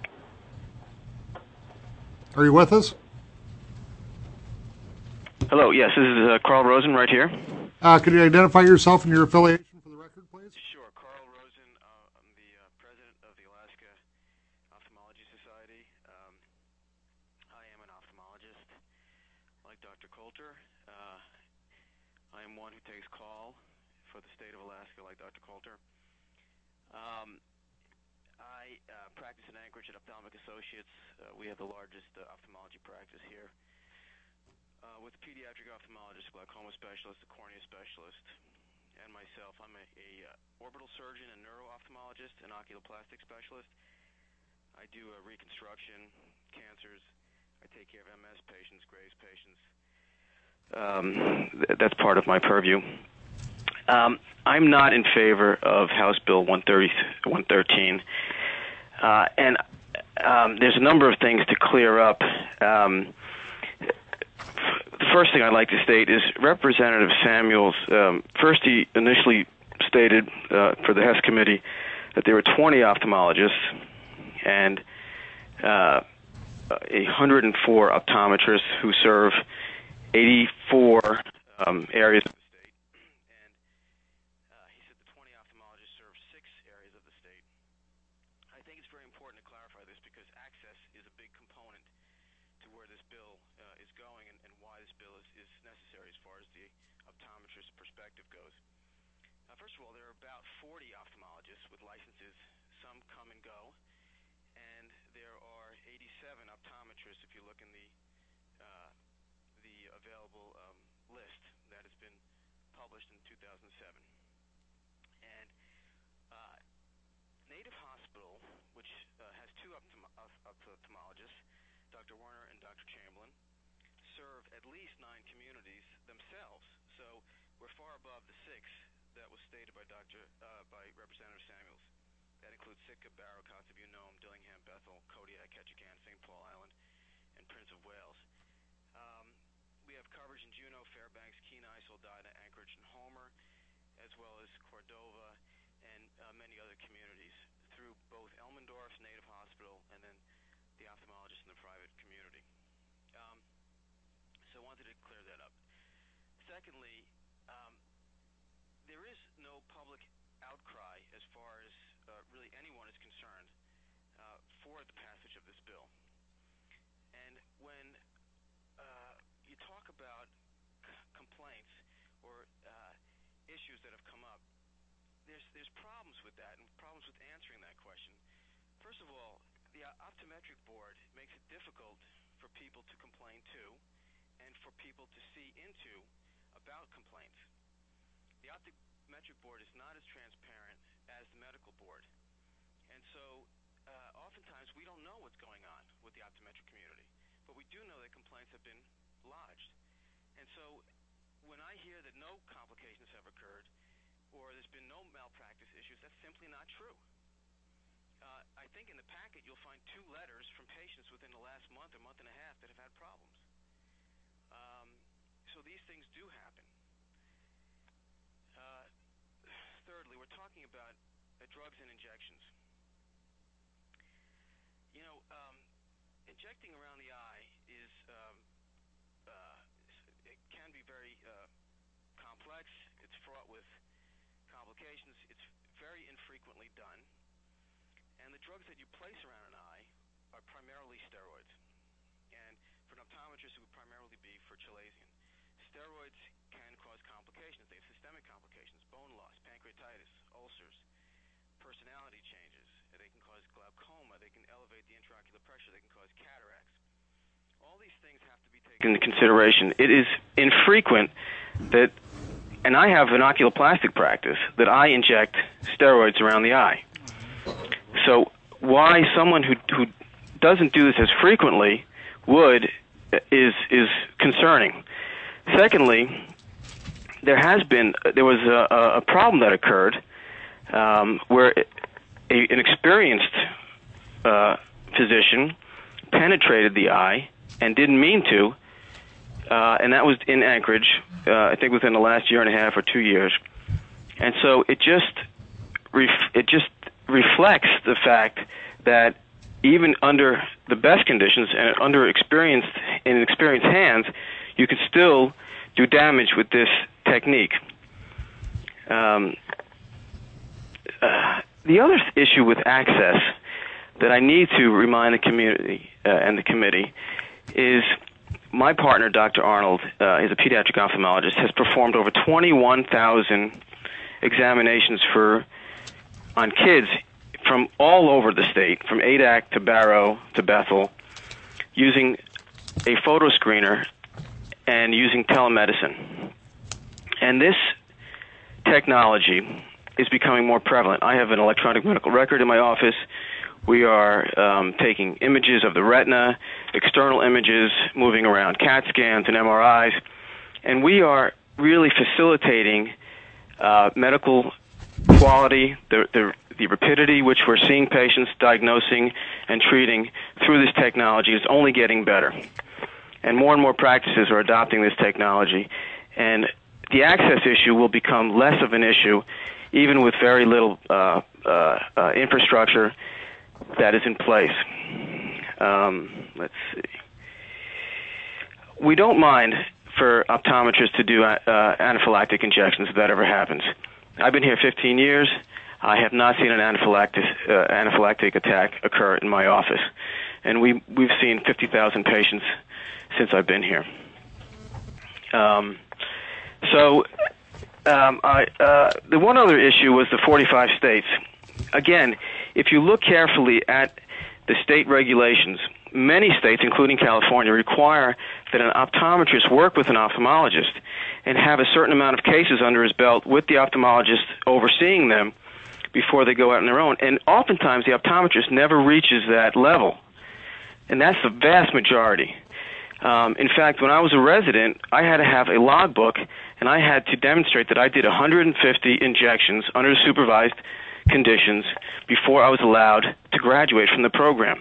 Are you with us? Hello, yes, this is uh, Carl Rosen right here. Uh, could you identify yourself and your affiliation for the record, please? Sure, Carl Rosen. Uh, I'm the uh, president of the Alaska Ophthalmology Society. Um, I am an ophthalmologist, like Doctor Coulter. Uh, I am one who takes call for the state of Alaska, like Doctor Coulter. Um, I uh, practice in Anchorage at Ophthalmic Associates. Uh, we have the largest uh, ophthalmology practice here. Uh, with a pediatric ophthalmologist, glaucoma specialist, a cornea specialist, and myself. I'm a, a uh, orbital surgeon and neuro-ophthalmologist and oculoplastic specialist. I do uh, reconstruction, cancers. I take care of M S patients, Graves patients. Um, th- that's part of my purview. Um, I'm not in favor of House Bill one thirty, one thirteen. Uh, and um, there's a number of things to clear up. Um, The first thing I'd like to state is Representative Samuels, um, first he initially stated uh, for the Hess Committee that there were twenty ophthalmologists and uh, one hundred four optometrists who serve eighty-four um, areas of the state. And uh, he said the twenty ophthalmologists serve six areas of the state. I think it's very important to clarify this because access is a big component to where this bill uh, is going and, and why this bill is, is necessary as far as the optometrist perspective goes. Uh, first of all, there are about forty ophthalmologists with licenses. Some come and go. And there are eighty-seven optometrists if you look in the uh, the available um, list that has been published in two thousand seven. And uh, Native Hospital, which uh, has two optom- ophthalmologists, Doctor Werner and Doctor Chamberlain, serve at least nine communities themselves. So we're far above the six that was stated by Doctor Uh, by Representative Samuels. That includes Sitka, Barrow, Kotzebue, Nome, Dillingham, Bethel, Kodiak, Ketchikan, Saint Paul Island, and Prince of Wales. Um, we have coverage in Juneau, Fairbanks, Kenai, Soldada, Anchorage, and Homer, as well as Cordova and uh, many other communities through both Elmendorf's Native Hospital and then the ophthalmologists in the private community. Um, so I wanted to clear that up. Secondly, um, there is no public outcry as far as uh, really anyone is concerned uh, for the passage of this bill. And when uh, you talk about c- complaints or uh, issues that have come up, there's there's problems with that and problems with answering that question. First of all, the optometric board makes it difficult for people to complain to and for people to see into about complaints. The optometric board is not as transparent as the medical board. And so uh, oftentimes we don't know what's going on with the optometric community. But we do know that complaints have been lodged. And so when I hear that no complications have occurred or there's been no malpractice issues. That's simply not true. Uh, I think in the packet you'll find two letters from patients within the last month or month and a half that have had problems. Um, so these things do happen. Uh, thirdly, we're talking about uh, drugs and injections. You know, um, injecting around the eye is um, uh, it can be very uh, complex. It's fraught with complications. It's very infrequently done. And the drugs that you place around an eye are primarily steroids. And for an optometrist, it would primarily be for chalazion. Steroids can cause complications. They have systemic complications, bone loss, pancreatitis, ulcers, personality changes. They can cause glaucoma. They can elevate the intraocular pressure. They can cause cataracts. All these things have to be taken into consideration. It is infrequent that, and I have an oculoplastic practice, that I inject steroids around the eye. So why someone who who doesn't do this as frequently would is is concerning. Secondly, there has been there was a, a problem that occurred um, where a, an experienced uh, physician penetrated the eye and didn't mean to, uh, and that was in Anchorage, uh, I think within the last year and a half or two years, and so it just ref- it just reflects the fact that even under the best conditions and under experienced in experienced hands, you can still do damage with this technique. Um, uh, the other issue with access that I need to remind the community uh, and the committee is my partner, Doctor Arnold, uh, is a pediatric ophthalmologist, has performed over twenty-one thousand examinations for on kids from all over the state, from A D A C to Barrow to Bethel, using a photo screener and using telemedicine. And this technology is becoming more prevalent. I have an electronic medical record in my office. We are um, taking images of the retina, external images, moving around CAT scans and M R Is, and we are really facilitating uh, medical quality, the, the, the rapidity which we're seeing patients diagnosing and treating through this technology is only getting better. And more and more practices are adopting this technology. And the access issue will become less of an issue, even with very little uh, uh, uh, infrastructure that is in place. Um, let's see. We don't mind for optometrists to do uh, anaphylactic injections if that ever happens. I've been here fifteen years. I have not seen an anaphylactic, uh, anaphylactic attack occur in my office. And we, we've seen fifty thousand patients since I've been here. Um, so um, I, uh, the one other issue was the forty-five states. Again, if you look carefully at the state regulations, many states, including California, require that an optometrist work with an ophthalmologist and have a certain amount of cases under his belt with the ophthalmologist overseeing them before they go out on their own. And oftentimes the optometrist never reaches that level. And that's the vast majority. Um, in fact, when I was a resident, I had to have a logbook, and I had to demonstrate that I did one hundred fifty injections under supervised conditions before I was allowed to graduate from the program.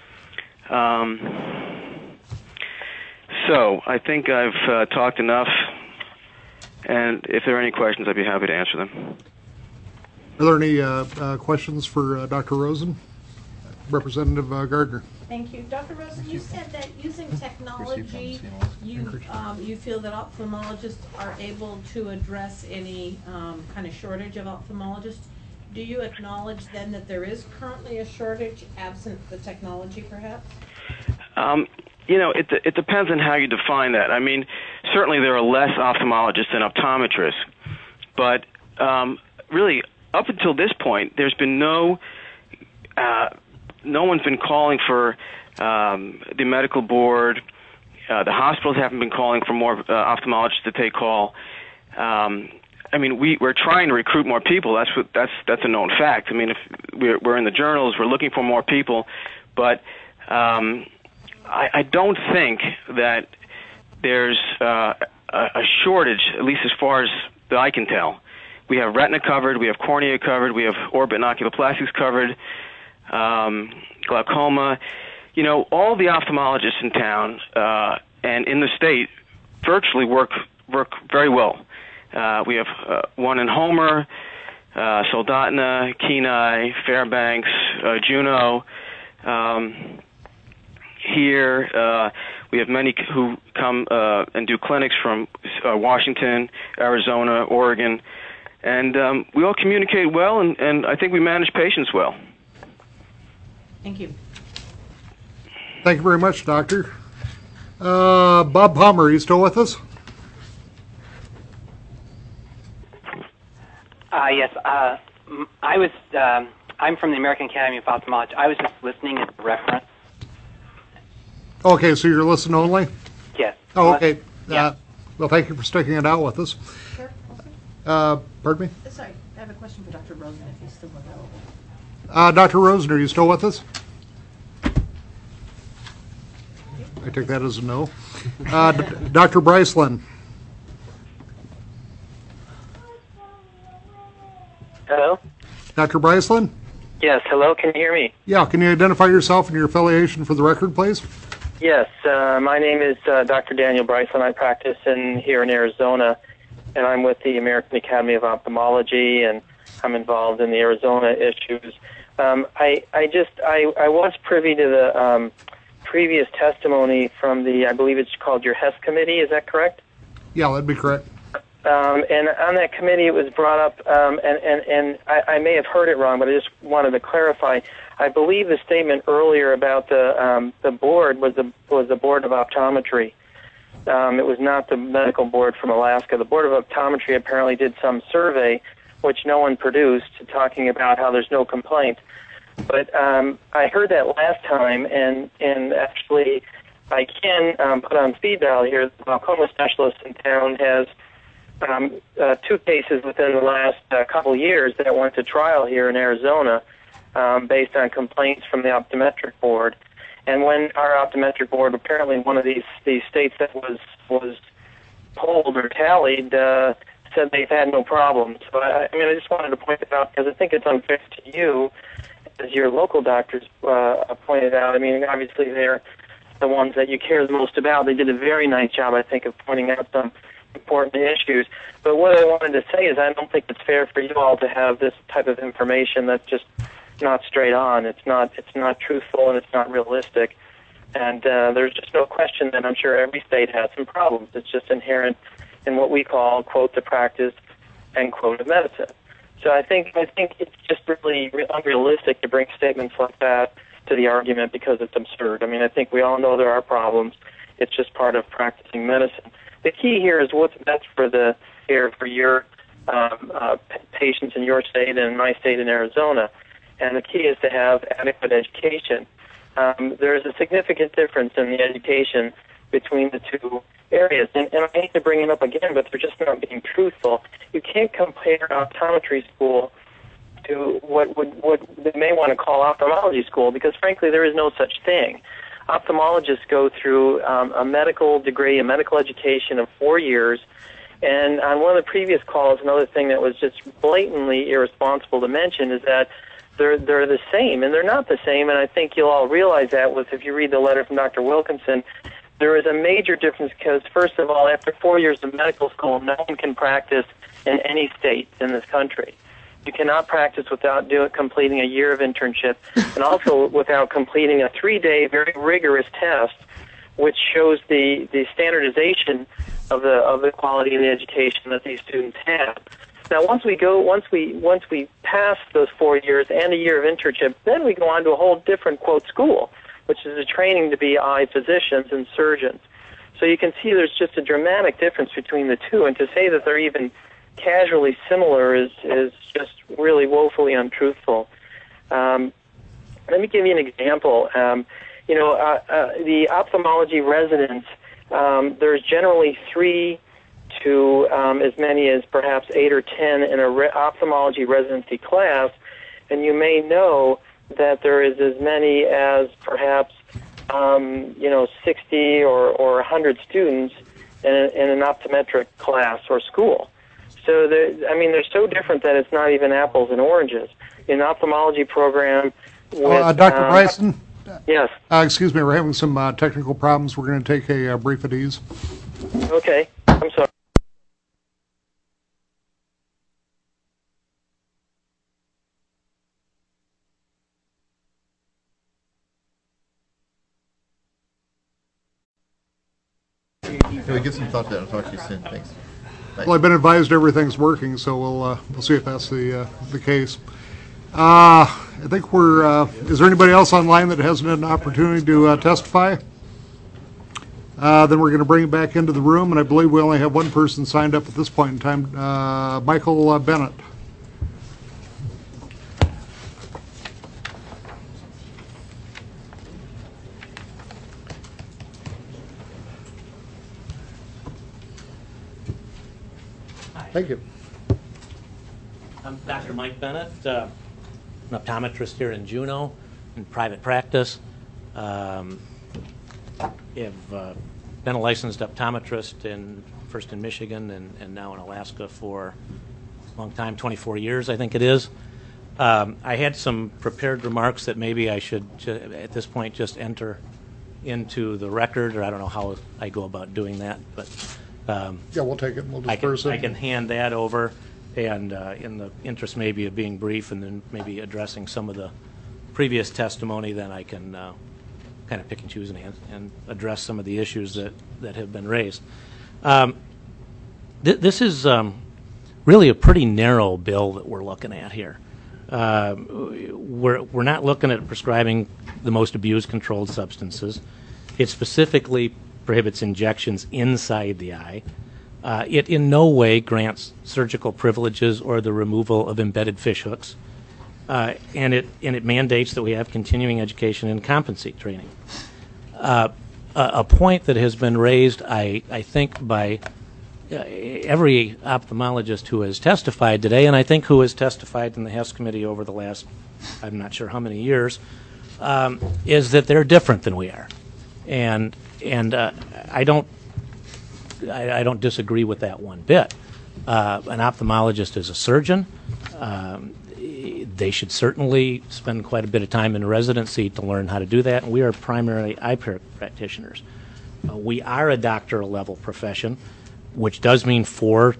Um, so I think I've uh, talked enough, and if there are any questions, I'd be happy to answer them. Are there any uh, uh, questions for uh, Doctor Rosen? Representative uh, Gardner. Thank you. Doctor Rosen, you said that using technology, you, um, you feel that ophthalmologists are able to address any um, kind of shortage of ophthalmologists. Do you acknowledge then that there is currently a shortage absent the technology perhaps? Um, you know, it, it depends on how you define that. I mean, certainly there are less ophthalmologists than optometrists, but um, really up until this point, there's been no, uh, no one's been calling for um, the medical board. Uh, the hospitals haven't been calling for more uh, ophthalmologists to take call. Um, I mean, we, we're trying to recruit more people. That's what, that's that's a known fact. I mean, if we're, we're in the journals, we're looking for more people, but um, I, I don't think that there's uh, a, a shortage, at least as far as that I can tell. we have retina covered, we have cornea covered, we have orbit and oculoplastics covered, um, glaucoma. You know, all the ophthalmologists in town uh, and in the state virtually work work very well. Uh, we have uh, one in Homer, uh, Soldotna, Kenai, Fairbanks, uh, Juneau. Um, here, uh, we have many who come uh, and do clinics from uh, Washington, Arizona, Oregon, and um, we all communicate well, and, and I think we manage patients well. Thank you. Thank you very much, Doctor. Uh, Bob Palmer, are you still with us? Uh, yes, uh, m- I was. Um, I'm from the American Academy of Ophthalmology. I was just listening as a reference. Okay, so you're listen only? Yes. Oh, okay. Yeah. Uh, well, thank you for sticking it out with us. Sir, Uh, pardon me? sorry, I have a question for Doctor Rosen if he's still available. Uh, Doctor Rosen, are you still with us? I take that as a no. Uh, D- Doctor Bryceland. Hello? Doctor Bryceland? Yes, hello, can you hear me? Yeah, can you identify yourself and your affiliation for the record, please? Yes, uh, my name is uh, Doctor Daniel Bryceland. I practice in here in Arizona, and I'm with the American Academy of Ophthalmology, and I'm involved in the Arizona issues. Um, I, I just, I, I was privy to the um, previous testimony from the, I believe it's called your Hess Committee, is that correct? Yeah, that'd be correct. Um, and on that committee, it was brought up, um, and, and, and I, I may have heard it wrong, but I just wanted to clarify. I believe the statement earlier about the um, the board was the was the Board of Optometry. Um, it was not the medical board from Alaska. The Board of Optometry apparently did some survey, which no one produced, talking about how there's no complaint. But um, I heard that last time, and and actually, I can um, put on speed dial here. The glaucoma specialist in town has um, uh, two cases within the last uh, couple years that went to trial here in Arizona, um, based on complaints from the optometric board. And when our optometric board, apparently one of these these states that was was polled or tallied, uh, said they've had no problems. So I, I mean, I just wanted to point it out because I think it's unfair to you, as your local doctors uh, pointed out. I mean, obviously they're the ones that you care the most about. They did a very nice job, I think, of pointing out some important issues. But what I wanted to say is I don't think it's fair for you all to have this type of information that's just not straight on. It's not it's not truthful, and it's not realistic. And uh, there's just no question that I'm sure every state has some problems. It's just inherent in what we call, quote, the practice, end quote, of medicine. So I think I think it's just really unrealistic to bring statements like that to the argument because it's absurd. I mean, I think we all know there are problems. It's just part of practicing medicine. The key here is what's best for the here for your um, uh, p- patients in your state and in my state in Arizona. And the key is to have adequate education. Um, there is a significant difference in the education between the two areas. And, and I hate to bring it up again, but they're just not being truthful. You can't compare optometry school to what would what they may want to call ophthalmology school, because frankly there is no such thing. Ophthalmologists go through um, a medical degree, a medical education of four years, and on one of the previous calls, another thing that was just blatantly irresponsible to mention is that they're they're the same, and they're not the same, and I think you'll all realize that with if you read the letter from Doctor Wilkinson. There is a major difference because, first of all, after four years of medical school, no one can practice in any state in this country. You cannot practice without doing, completing a year of internship, and also without completing a three-day, very rigorous test, which shows the, the standardization of the of the quality of the education that these students have. Now, once we go, once we once we pass those four years and a year of internship, then we go on to a whole different quote school, which is a training to be eye physicians and surgeons. So you can see there's just a dramatic difference between the two, and to say that they're even casually similar is is just really woefully untruthful. Um, let me give you an example. Um, you know, uh, uh, the ophthalmology residents, um, there's generally three to um, as many as perhaps eight or ten in a re- ophthalmology residency class, and you may know that there is as many as perhaps um, you know sixty or or one hundred students in, a, in an optometric class or school. So, the, I mean, they're so different that it's not even apples and oranges. In the ophthalmology program with... Uh, Doctor um, Bryson? Yes. Uh, excuse me, we're having some uh, technical problems. We're going to take a uh, brief at ease. Okay. I'm sorry. Can we give some thought to that? I'll talk to you soon. Thanks. Bye. Well, I've been advised everything's working, so we'll uh, we'll see if that's the uh, the case. Uh, I think we're. Uh, is there anybody else online that hasn't had an opportunity to uh, testify? Uh, then we're going to bring it back into the room, and I believe we only have one person signed up at this point in time. Uh, Michael uh, Bennett. Thank you. I'm Doctor Mike Bennett, uh, an optometrist here in Juneau in private practice. Um, have uh, been a licensed optometrist in first in Michigan and, and now in Alaska for a long time, twenty-four years I think it is. Um, I had some prepared remarks that maybe I should ju- at this point just enter into the record, or I don't know how I go about doing that, but Um, yeah, we'll take it. We'll I can, disperse it. I can hand that over, and uh, in the interest maybe of being brief and then maybe addressing some of the previous testimony, then I can uh, kind of pick and choose and, and address some of the issues that, that have been raised. Um, th- this is um, really a pretty narrow bill that we're looking at here. Uh, we're, we're not looking at prescribing the most abuse-controlled substances. It specifically prohibits injections inside the eye. Uh, it in no way grants surgical privileges or the removal of embedded fish hooks. Uh, and it and it mandates that we have continuing education and competency training. Uh, a, a point that has been raised, I, I think, by uh, every ophthalmologist who has testified today, and I think who has testified in the Hess Committee over the last, I'm not sure how many years, um, is that they're different than we are. And and uh, I don't I, I don't disagree with that one bit. Uh, an ophthalmologist is a surgeon. Um, they should certainly spend quite a bit of time in residency to learn how to do that. And we are primarily eye practitioners. Uh, we are a doctoral level profession, which does mean four,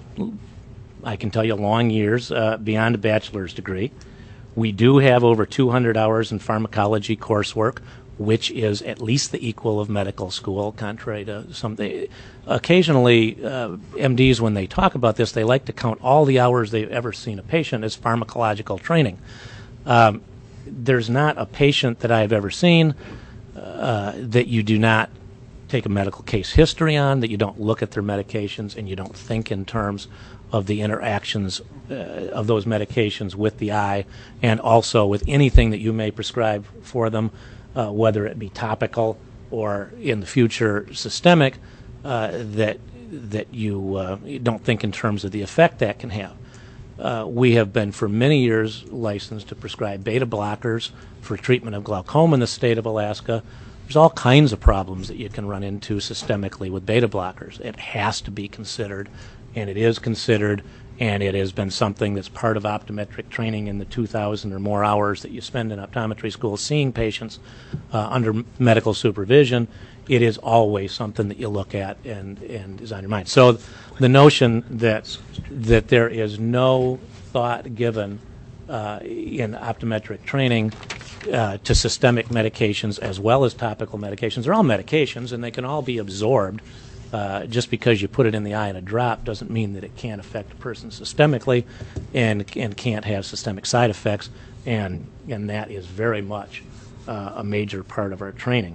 I can tell you, long years uh, beyond a bachelor's degree. We do have over two hundred hours in pharmacology coursework, which is at least the equal of medical school, contrary to something. Occasionally, uh, M Ds, when they talk about this, they like to count all the hours they've ever seen a patient as pharmacological training. Um, there's not a patient that I've ever seen uh, that you do not take a medical case history on, that you don't look at their medications, and you don't think in terms of the interactions uh, of those medications with the eye, and also with anything that you may prescribe for them, Uh, whether it be topical or in the future systemic, uh, that that you, uh, you don't think in terms of the effect that can have. Uh, we have been for many years licensed to prescribe beta blockers for treatment of glaucoma in the state of Alaska. There's all kinds of problems that you can run into systemically with beta blockers. It has to be considered, and it is considered, and it has been something that's part of optometric training in the two thousand or more hours that you spend in optometry school seeing patients uh, under medical supervision. It is always something that you look at and, and is on your mind. So the notion that that there is no thought given uh, in optometric training uh, to systemic medications as well as topical medications, they're all medications and they can all be absorbed. Uh, just because you put it in the eye in a drop doesn't mean that it can't affect a person systemically and and can't have systemic side effects, and and that is very much uh, a major part of our training.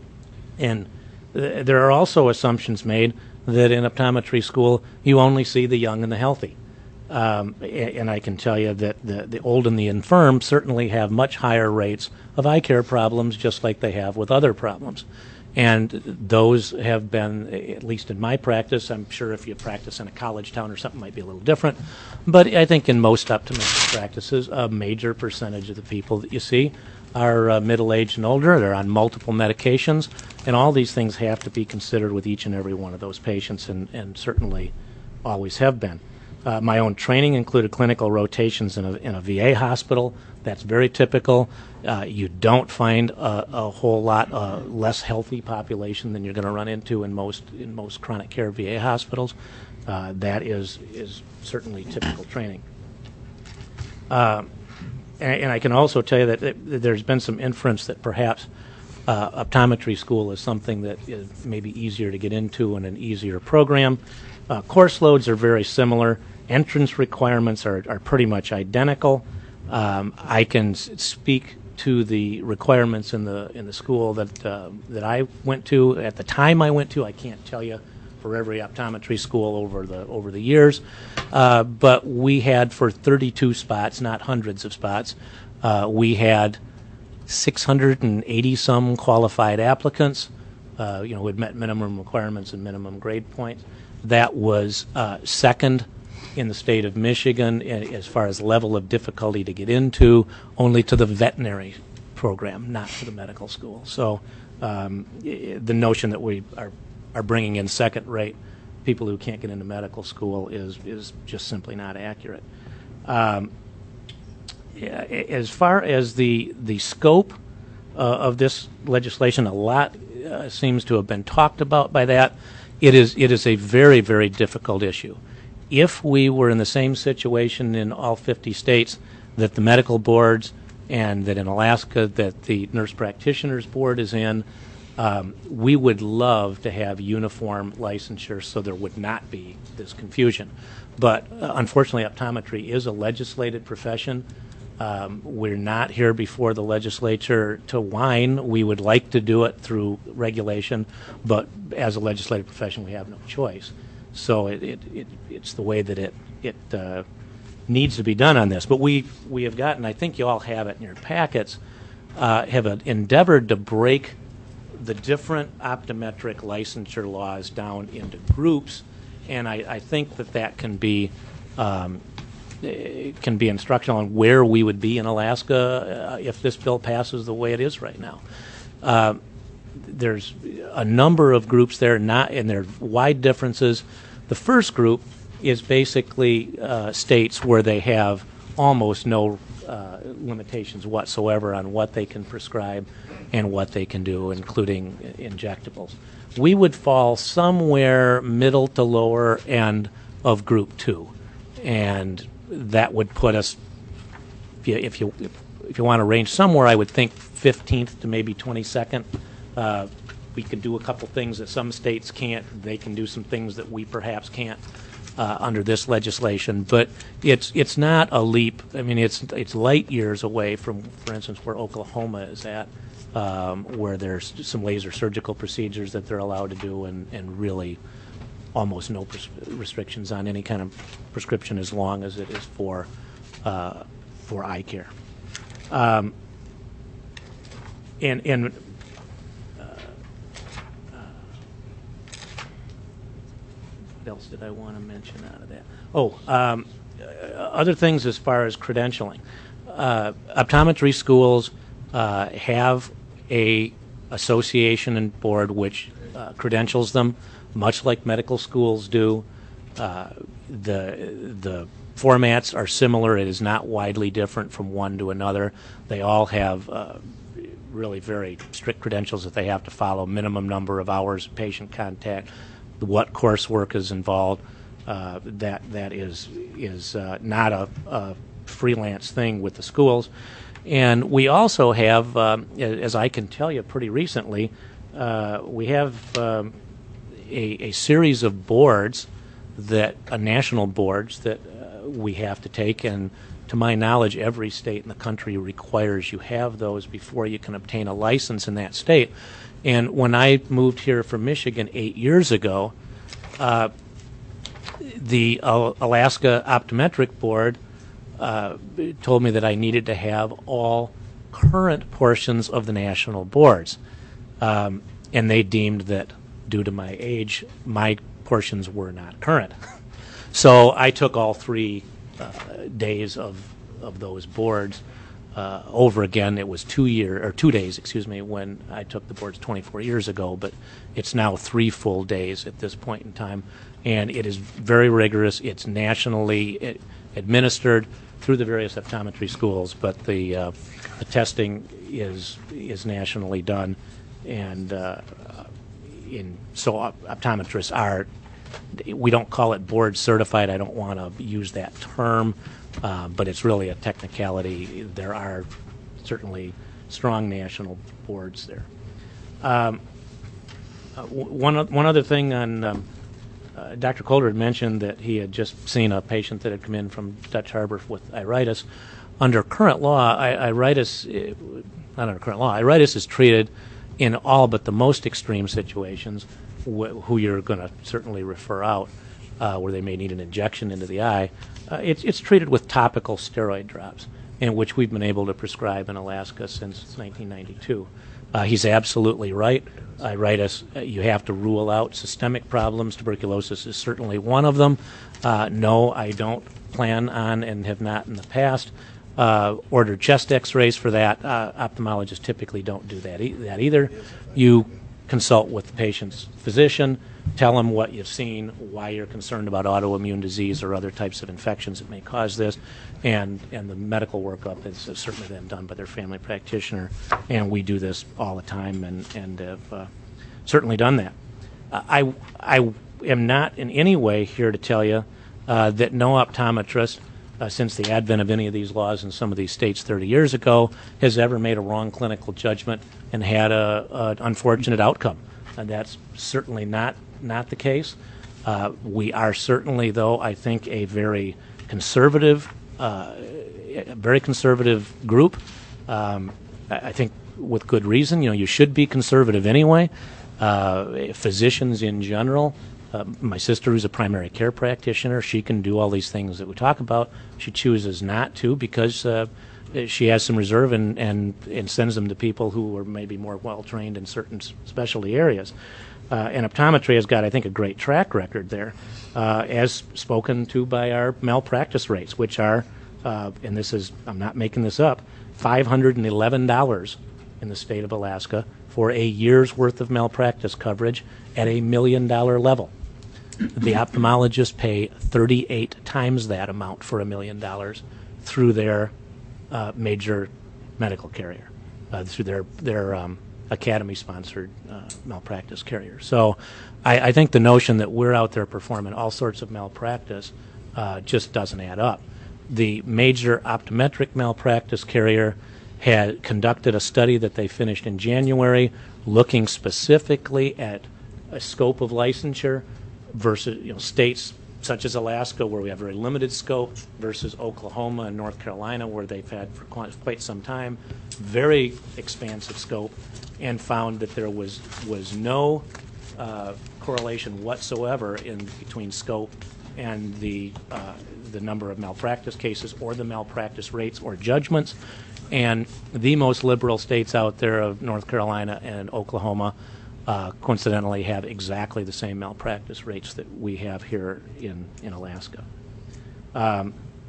And th- there are also assumptions made that in optometry school you only see the young and the healthy. Um, and I can tell you that the, the old and the infirm certainly have much higher rates of eye care problems, just like they have with other problems. And those have been, at least in my practice, I'm sure if you practice in a college town or something, it might be a little different. But I think in most optometric practices, a major percentage of the people that you see are uh, middle-aged and older. They're on multiple medications. And all these things have to be considered with each and every one of those patients, and, and certainly always have been. Uh, my own training included clinical rotations in a, in a V A hospital. That's very typical. Uh, you don't find a, a whole lot uh, less healthy population than you're going to run into in most in most chronic care V A hospitals. Uh, that is is certainly typical training. Uh, and, and I can also tell you that, that there's been some inference that perhaps uh, optometry school is something that is maybe easier to get into and an easier program. Uh, course loads are very similar. Entrance requirements are, are pretty much identical. Um, I can s- speak to the requirements in the in the school that uh, that I went to at the time I went to. I can't tell you for every optometry school over the over the years, uh, but we had for thirty-two spots, not hundreds of spots, uh, we had six hundred eighty some qualified applicants. Uh, you know, who had met minimum requirements and minimum grade points. That was uh, second in the state of Michigan as far as level of difficulty to get into, only to the veterinary program, not to the medical school. So um, the notion that we are, are bringing in second-rate people who can't get into medical school is, is just simply not accurate. Um, as far as the, the scope uh, of this legislation, a lot uh, seems to have been talked about by that. It is, it is a very, very difficult issue. If we were in the same situation in all fifty states that the medical boards and that in Alaska that the nurse practitioners board is in, um, we would love to have uniform licensure so there would not be this confusion. But uh, unfortunately, optometry is a legislated profession. Um, we're not here before the legislature to whine. We would like to do it through regulation, but as a legislative profession, we have no choice. So it, it, it, it's the way that it, it uh, needs to be done on this. But we, we have gotten, I think you all have it in your packets, uh, have uh, endeavored to break the different optometric licensure laws down into groups, and I, I think that that can be um, can be instructional on where we would be in Alaska uh, if this bill passes the way it is right now. Uh, there's a number of groups there, not, and there are wide differences. The first group is basically uh, states where they have almost no uh, limitations whatsoever on what they can prescribe and what they can do, including injectables. We would fall somewhere middle to lower end of group two, and that would put us, if you if you, if you want to range somewhere, I would think fifteenth to maybe twenty-second. Uh, we could do a couple things that some states can't. They can do some things that we perhaps can't uh, under this legislation. But it's it's not a leap. I mean, it's it's light years away from, for instance, where Oklahoma is at, um, where there's some laser surgical procedures that they're allowed to do, and, and really almost no pres- restrictions on any kind of prescription as long as it is for uh, for eye care. Um, and and what else did I want to mention out of that? Oh, um, other things as far as credentialing. Uh, optometry schools uh, have a association and board which uh, credentials them, much like medical schools do. Uh, the the formats are similar. It is not widely different from one to another. They all have uh, really very strict credentials that they have to follow, minimum number of hours of patient contact, what coursework is involved. Uh, that that is is uh, not a, a freelance thing with the schools. And we also have, um, as I can tell you pretty recently, uh, we have um, a, a series of boards, that uh, national boards that uh, we have to take, and to my knowledge, every state in the country requires you have those before you can obtain a license in that state. And when I moved here from Michigan eight years ago, uh, the uh, Alaska Optometric Board uh, told me that I needed to have all current portions of the national boards. Um, and they deemed that due to my age, my portions were not current. So I took all three uh, days of, of those boards uh, over again. It was two year or two days, excuse me, when I took the boards twenty-four years ago, but it's now three full days at this point in time, and it is very rigorous. It's nationally administered through the various optometry schools, but the, uh, the testing is is nationally done, and uh, in so op- optometrists are. We don't call it board certified. I don't want to use that term, uh, but it's really a technicality. There are certainly strong national boards there. Um, uh, one one other thing on um, uh, Doctor Coulter had mentioned that he had just seen a patient that had come in from Dutch Harbor with iritis. Under current law, I- iritis, uh, not under current law, iritis is treated in all but the most extreme situations, wh- who you're going to certainly refer out, uh, where they may need an injection into the eye. Uh, it's, it's treated with topical steroid drops, in which we've been able to prescribe in Alaska since nineteen ninety-two. Uh, he's absolutely right. Iritis, uh, you have to rule out systemic problems. Tuberculosis is certainly one of them. Uh, no, I don't plan on and have not in the past uh, ordered chest x-rays for that. Uh, ophthalmologists typically don't do that, e- that either. You consult with the patient's physician, tell them what you've seen, why you're concerned about autoimmune disease or other types of infections that may cause this, and, and the medical workup is certainly then done by their family practitioner, and we do this all the time and, and have uh, certainly done that. Uh, I, I am not in any way here to tell you uh, that no optometrist, uh, since the advent of any of these laws in some of these states thirty years ago, has ever made a wrong clinical judgment and had an unfortunate outcome. And that's certainly not not the case. Uh, we are certainly, though, I think, a very conservative, uh, a very conservative group. Um, I, I think with good reason. You know, you should be conservative anyway. Uh, physicians in general. Uh, my sister, who's a primary care practitioner, she can do all these things that we talk about. She chooses not to because uh, she has some reserve and, and, and sends them to people who are maybe more well-trained in certain specialty areas. Uh, and optometry has got, I think, a great track record there, uh, as spoken to by our malpractice rates, which are, uh, and this is, I'm not making this up, five hundred eleven dollars in the state of Alaska for a year's worth of malpractice coverage at a million dollar level. The ophthalmologists pay thirty-eight times that amount for a million dollars through their uh, major medical carrier, uh, through their, their um, academy-sponsored uh, malpractice carrier. So I, I think the notion that we're out there performing all sorts of malpractice uh, just doesn't add up. The major optometric malpractice carrier had conducted a study that they finished in January looking specifically at a scope of licensure versus, you know, states such as Alaska, where we have very limited scope, versus Oklahoma and North Carolina, where they've had for quite some time very expansive scope, and found that there was was no uh, correlation whatsoever in between scope and the uh, the number of malpractice cases or the malpractice rates or judgments. And the most liberal states out there of North Carolina and Oklahoma Uh, coincidentally have exactly the same malpractice rates that we have here in, in Alaska. Um,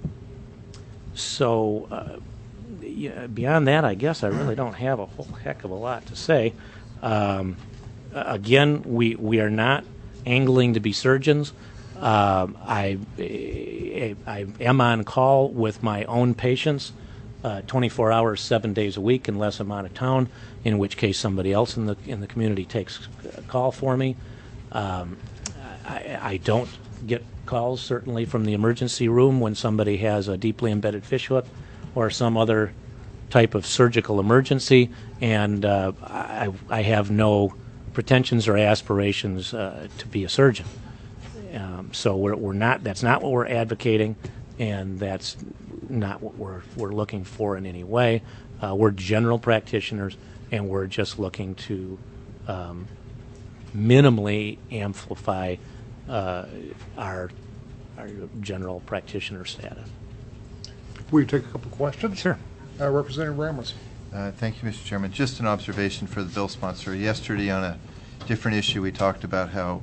so uh, yeah, beyond that, I guess I really don't have a whole heck of a lot to say. Um, again, we, we are not angling to be surgeons. Um, I, I, I am on call with my own patients Uh, twenty-four hours, seven days a week, unless I'm out of town, in which case somebody else in the in the community takes a call for me. Um, I, I don't get calls, certainly, from the emergency room when somebody has a deeply embedded fishhook or some other type of surgical emergency, and uh, I, I have no pretensions or aspirations uh, to be a surgeon. Um, so we're, we're not. That's not what we're advocating, and that's not what we're we're looking for in any way. Uh, we're general practitioners, and we're just looking to um, minimally amplify uh, our our general practitioner status. Will you take a couple questions? Sure. Uh, Representative Ramos. Uh, thank you, Mister Chairman. Just an observation for the bill sponsor. Yesterday on a different issue, we talked about how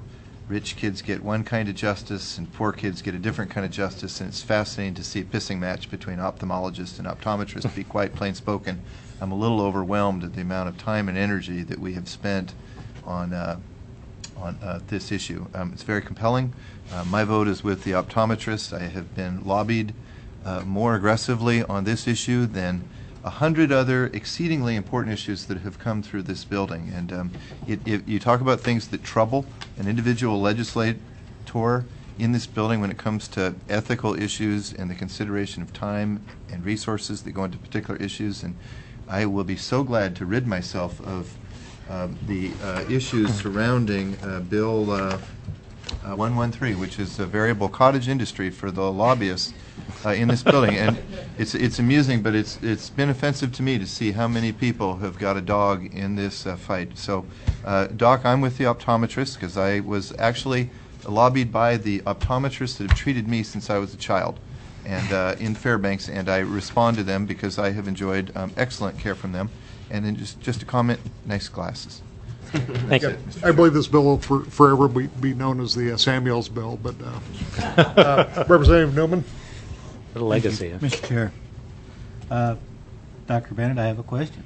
rich kids get one kind of justice and poor kids get a different kind of justice, and it's fascinating to see a pissing match between ophthalmologists and optometrists. To be quite plain spoken, I'm a little overwhelmed at the amount of time and energy that we have spent on uh, on uh, this issue. Um, it's very compelling. Uh, my vote is with the optometrists. I have been lobbied uh, more aggressively on this issue than a hundred other exceedingly important issues that have come through this building. And um, it, it, you talk about things that trouble an individual legislator in this building when it comes to ethical issues and the consideration of time and resources that go into particular issues. And I will be so glad to rid myself of um, the uh, issues surrounding uh, Bill uh, uh, one one three, which is a variable cottage industry for the lobbyists Uh, in this building. And it's it's amusing, but it's it's been offensive to me to see how many people have got a dog in this uh, fight. So, uh, Doc, I'm with the optometrists because I was actually lobbied by the optometrists that have treated me since I was a child, and uh, in Fairbanks, and I respond to them because I have enjoyed um, excellent care from them. And then just just a comment: nice glasses. Thank you. I believe this bill will for, forever be, be known as the uh, Samuels bill. But uh, uh, Representative Newman. A legacy. Huh? Mister Chair, uh, Doctor Bennett, I have a question.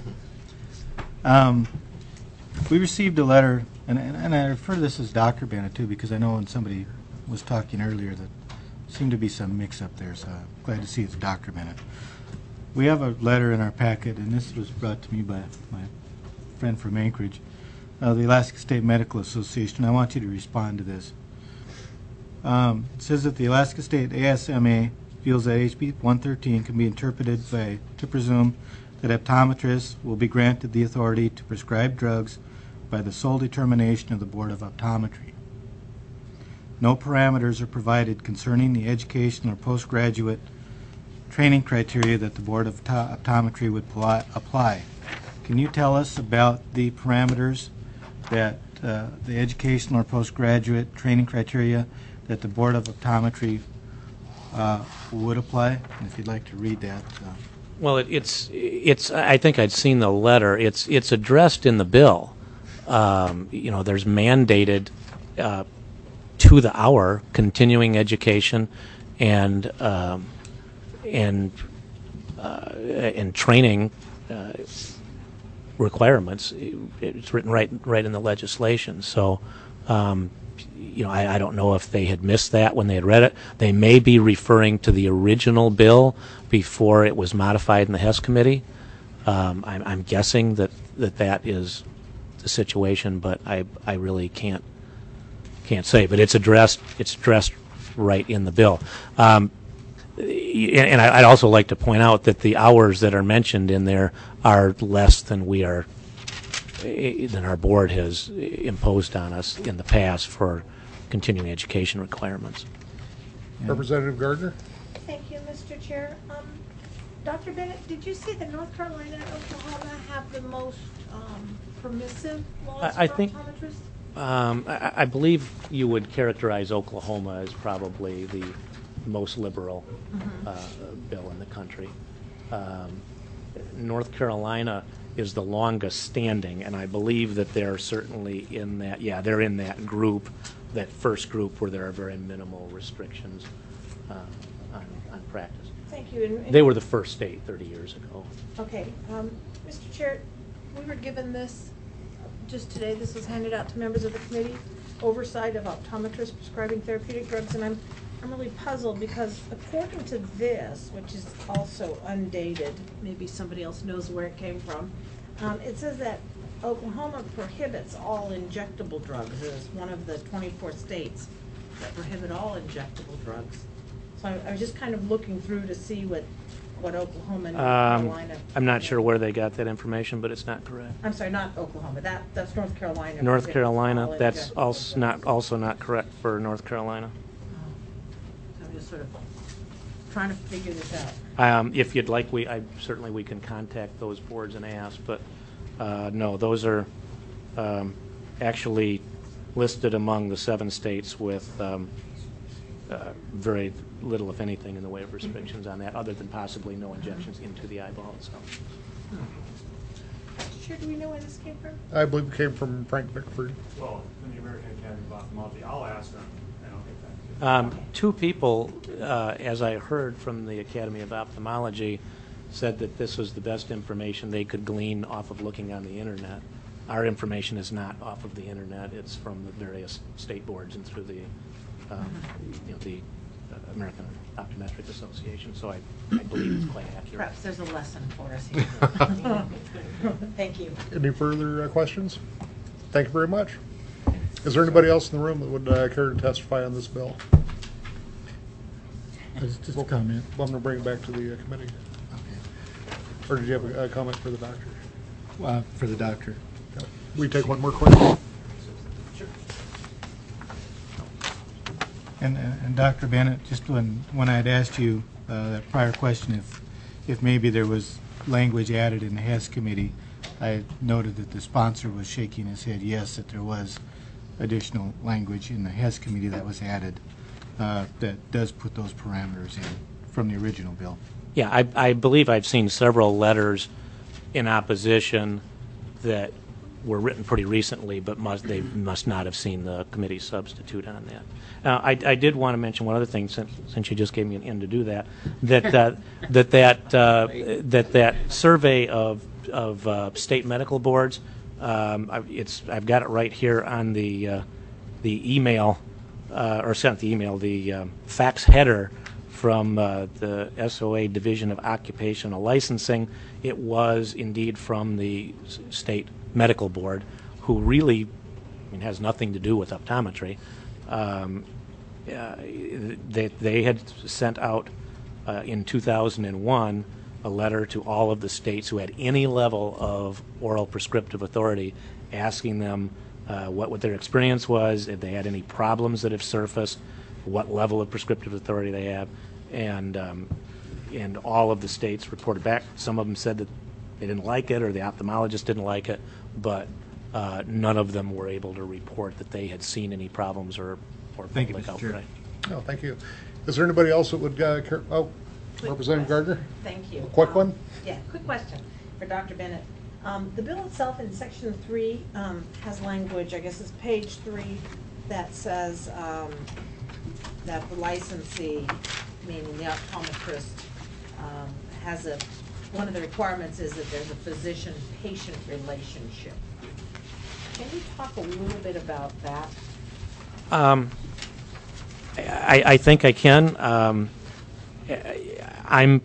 Um, we received a letter, and, and, and I refer to this as Doctor Bennett too, because I know when somebody was talking earlier that seemed to be some mix-up there, so I'm glad to see it's Doctor Bennett. We have a letter in our packet, and this was brought to me by my friend from Anchorage, uh, the Alaska State Medical Association. I want you to respond to this. Um, it says that the Alaska State A S M A feels that H B one thirteen can be interpreted by, to presume that optometrists will be granted the authority to prescribe drugs by the sole determination of the Board of Optometry. No parameters are provided concerning the educational or postgraduate training criteria that the Board of Opto- Optometry would pl- apply. Can you tell us about the parameters that uh, the educational or postgraduate training criteria that the Board of Optometry uh, would apply? And if you'd like to read that. Uh. Well, it, it's it's. I think I'd seen the letter. It's it's addressed in the bill. Um, you know, there's mandated uh, to the hour continuing education and um, and uh, and training uh, requirements. It's written right right in the legislation. So. Um, You know, I, I don't know if they had missed that when they had read it. They may be referring to the original bill before it was modified in the Hess Committee. Um, I'm, I'm guessing that, that that is the situation, but I, I really can't can't say. But it's addressed it's addressed right in the bill. Um, and I, I'd also like to point out that the hours that are mentioned in there are less than we are than our board has imposed on us in the past for continuing education requirements. Yeah. Representative Gardner. Thank you, Mister Chair. Um, Doctor Bennett, did you say that North Carolina and Oklahoma have the most um, permissive laws I, I for think, optometrists? Um, I, I believe you would characterize Oklahoma as probably the most liberal mm-hmm. uh, bill in the country. Um, North Carolina is the longest standing, and I believe that they're certainly in that, yeah, they're in that group, that first group where there are very minimal restrictions uh, on, on practice. Thank you. And, and they were the first state thirty years ago. Okay. Um, Mister Chair, we were given this just today. This was handed out to members of the committee, oversight of optometrists prescribing therapeutic drugs, and I'm I'm really puzzled because according to this, which is also undated, maybe somebody else knows where it came from, um, it says that Oklahoma prohibits all injectable drugs. It is one of the twenty-four states that prohibit all injectable drugs. So I, I was just kind of looking through to see what, what Oklahoma and North Um, Carolina. I'm not sure where they got that information, but it's not correct. I'm sorry, not Oklahoma. That that's North Carolina. North Carolina, all that's injectable also drugs. not also not correct for North Carolina. I'm just sort of trying to figure this out. Um, if you'd like, we I, certainly we can contact those boards and ask, but uh, no, those are um, actually listed among the seven states with um, uh, very little, if anything, in the way of restrictions on that, other than possibly no injections into the eyeball itself. Chair, do we know where this came from? I believe it came from Frank Bickford. Well, from the American Academy of Ophthalmology. I'll ask them, and I'll get back to you. Um, two people, uh, as I heard from the Academy of Ophthalmology, said that this was the best information they could glean off of looking on the internet. Our information is not off of the internet. It's from the various state boards and through the, um, you know, the uh, American Optometric Association. So I, I believe it's quite accurate. Perhaps there's a lesson for us here. Thank you. Any further uh, questions? Thank you very much. Is there anybody else in the room that would uh, care to testify on this bill? Just just a comment. Well, I'm going to bring it back to the uh, committee. Or did you have a, a comment for the doctor? Uh, for the doctor. We take one more question. And, and and Doctor Bennett, just when, when I had asked you uh, that prior question, if, if maybe there was language added in the Hess committee, I noted that the sponsor was shaking his head yes, that there was additional language in the Hess committee that was added uh, that does put those parameters in from the original bill. Yeah, I, I believe I've seen several letters in opposition that were written pretty recently, but must, they must not have seen the committee substitute on that. Uh, I, I did want to mention one other thing, since, since you just gave me an in to do that, that uh, that that uh, that that survey of of uh, state medical boards, um, I, it's I've got it right here on the uh, the email, uh, or sent the email, the um, fax header from uh, the S O A Division of Occupational Licensing. It was indeed from the s- state medical board, who really, I mean, has nothing to do with optometry. Um, uh, they, they had sent out uh, in two thousand one a letter to all of the states who had any level of oral prescriptive authority, asking them uh, what, what their experience was, if they had any problems that have surfaced, what level of prescriptive authority they have, and um, and all of the states reported back. Some of them said that they didn't like it, or the ophthalmologist didn't like it, but uh, none of them were able to report that they had seen any problems or, or Thank you, public Mister Chair. outcry. Oh, thank you. Is there anybody else that would uh, care? Oh, Quick Representative question. Gardner? Thank you. A quick Um, one? Yeah, quick question for Doctor Bennett. Um, the bill itself in section three um, has language, I guess it's page three, that says um, that the licensee, meaning the optometrist, um, has a, one of the requirements is that there's a physician-patient relationship. Can you talk a little bit about that? Um, I, I think I can. Um, I'm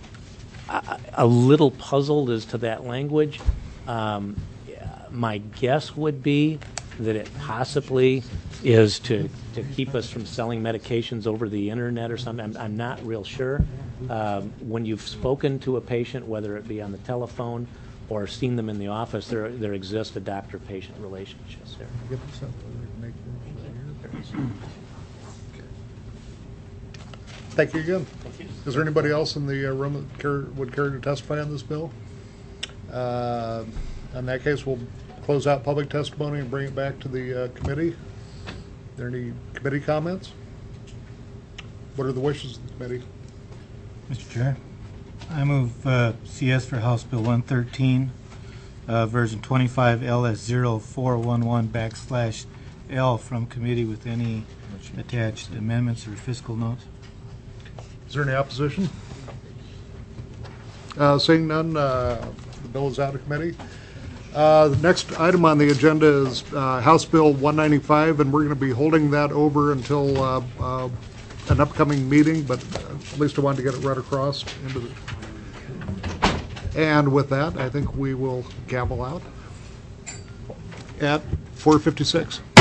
a, a little puzzled as to that language. Um, my guess would be that it possibly is to, to keep us from selling medications over the internet or something. I'm, I'm not real sure. Um, when you've spoken to a patient, whether it be on the telephone or seen them in the office, there there exists a doctor-patient relationships there. Get this up. Thank you again. Is there anybody else in the uh, room that care, would care to testify on this bill? Uh, in that case, we'll close out public testimony and bring it back to the uh, committee. Are there any committee comments? What are the wishes of the committee? Mister Chair, I move uh, C S for House Bill one thirteen, uh, version twenty-five L S zero four one one backslash L from committee with any attached amendments or fiscal notes. Is there any opposition? Uh, seeing none, uh, the bill is out of committee. Uh, the next item on the agenda is uh, House Bill one ninety-five, and we're going to be holding that over until uh, uh, an upcoming meeting, but at least I wanted to get it right across into the. And with that, I think we will gavel out at four fifty-six.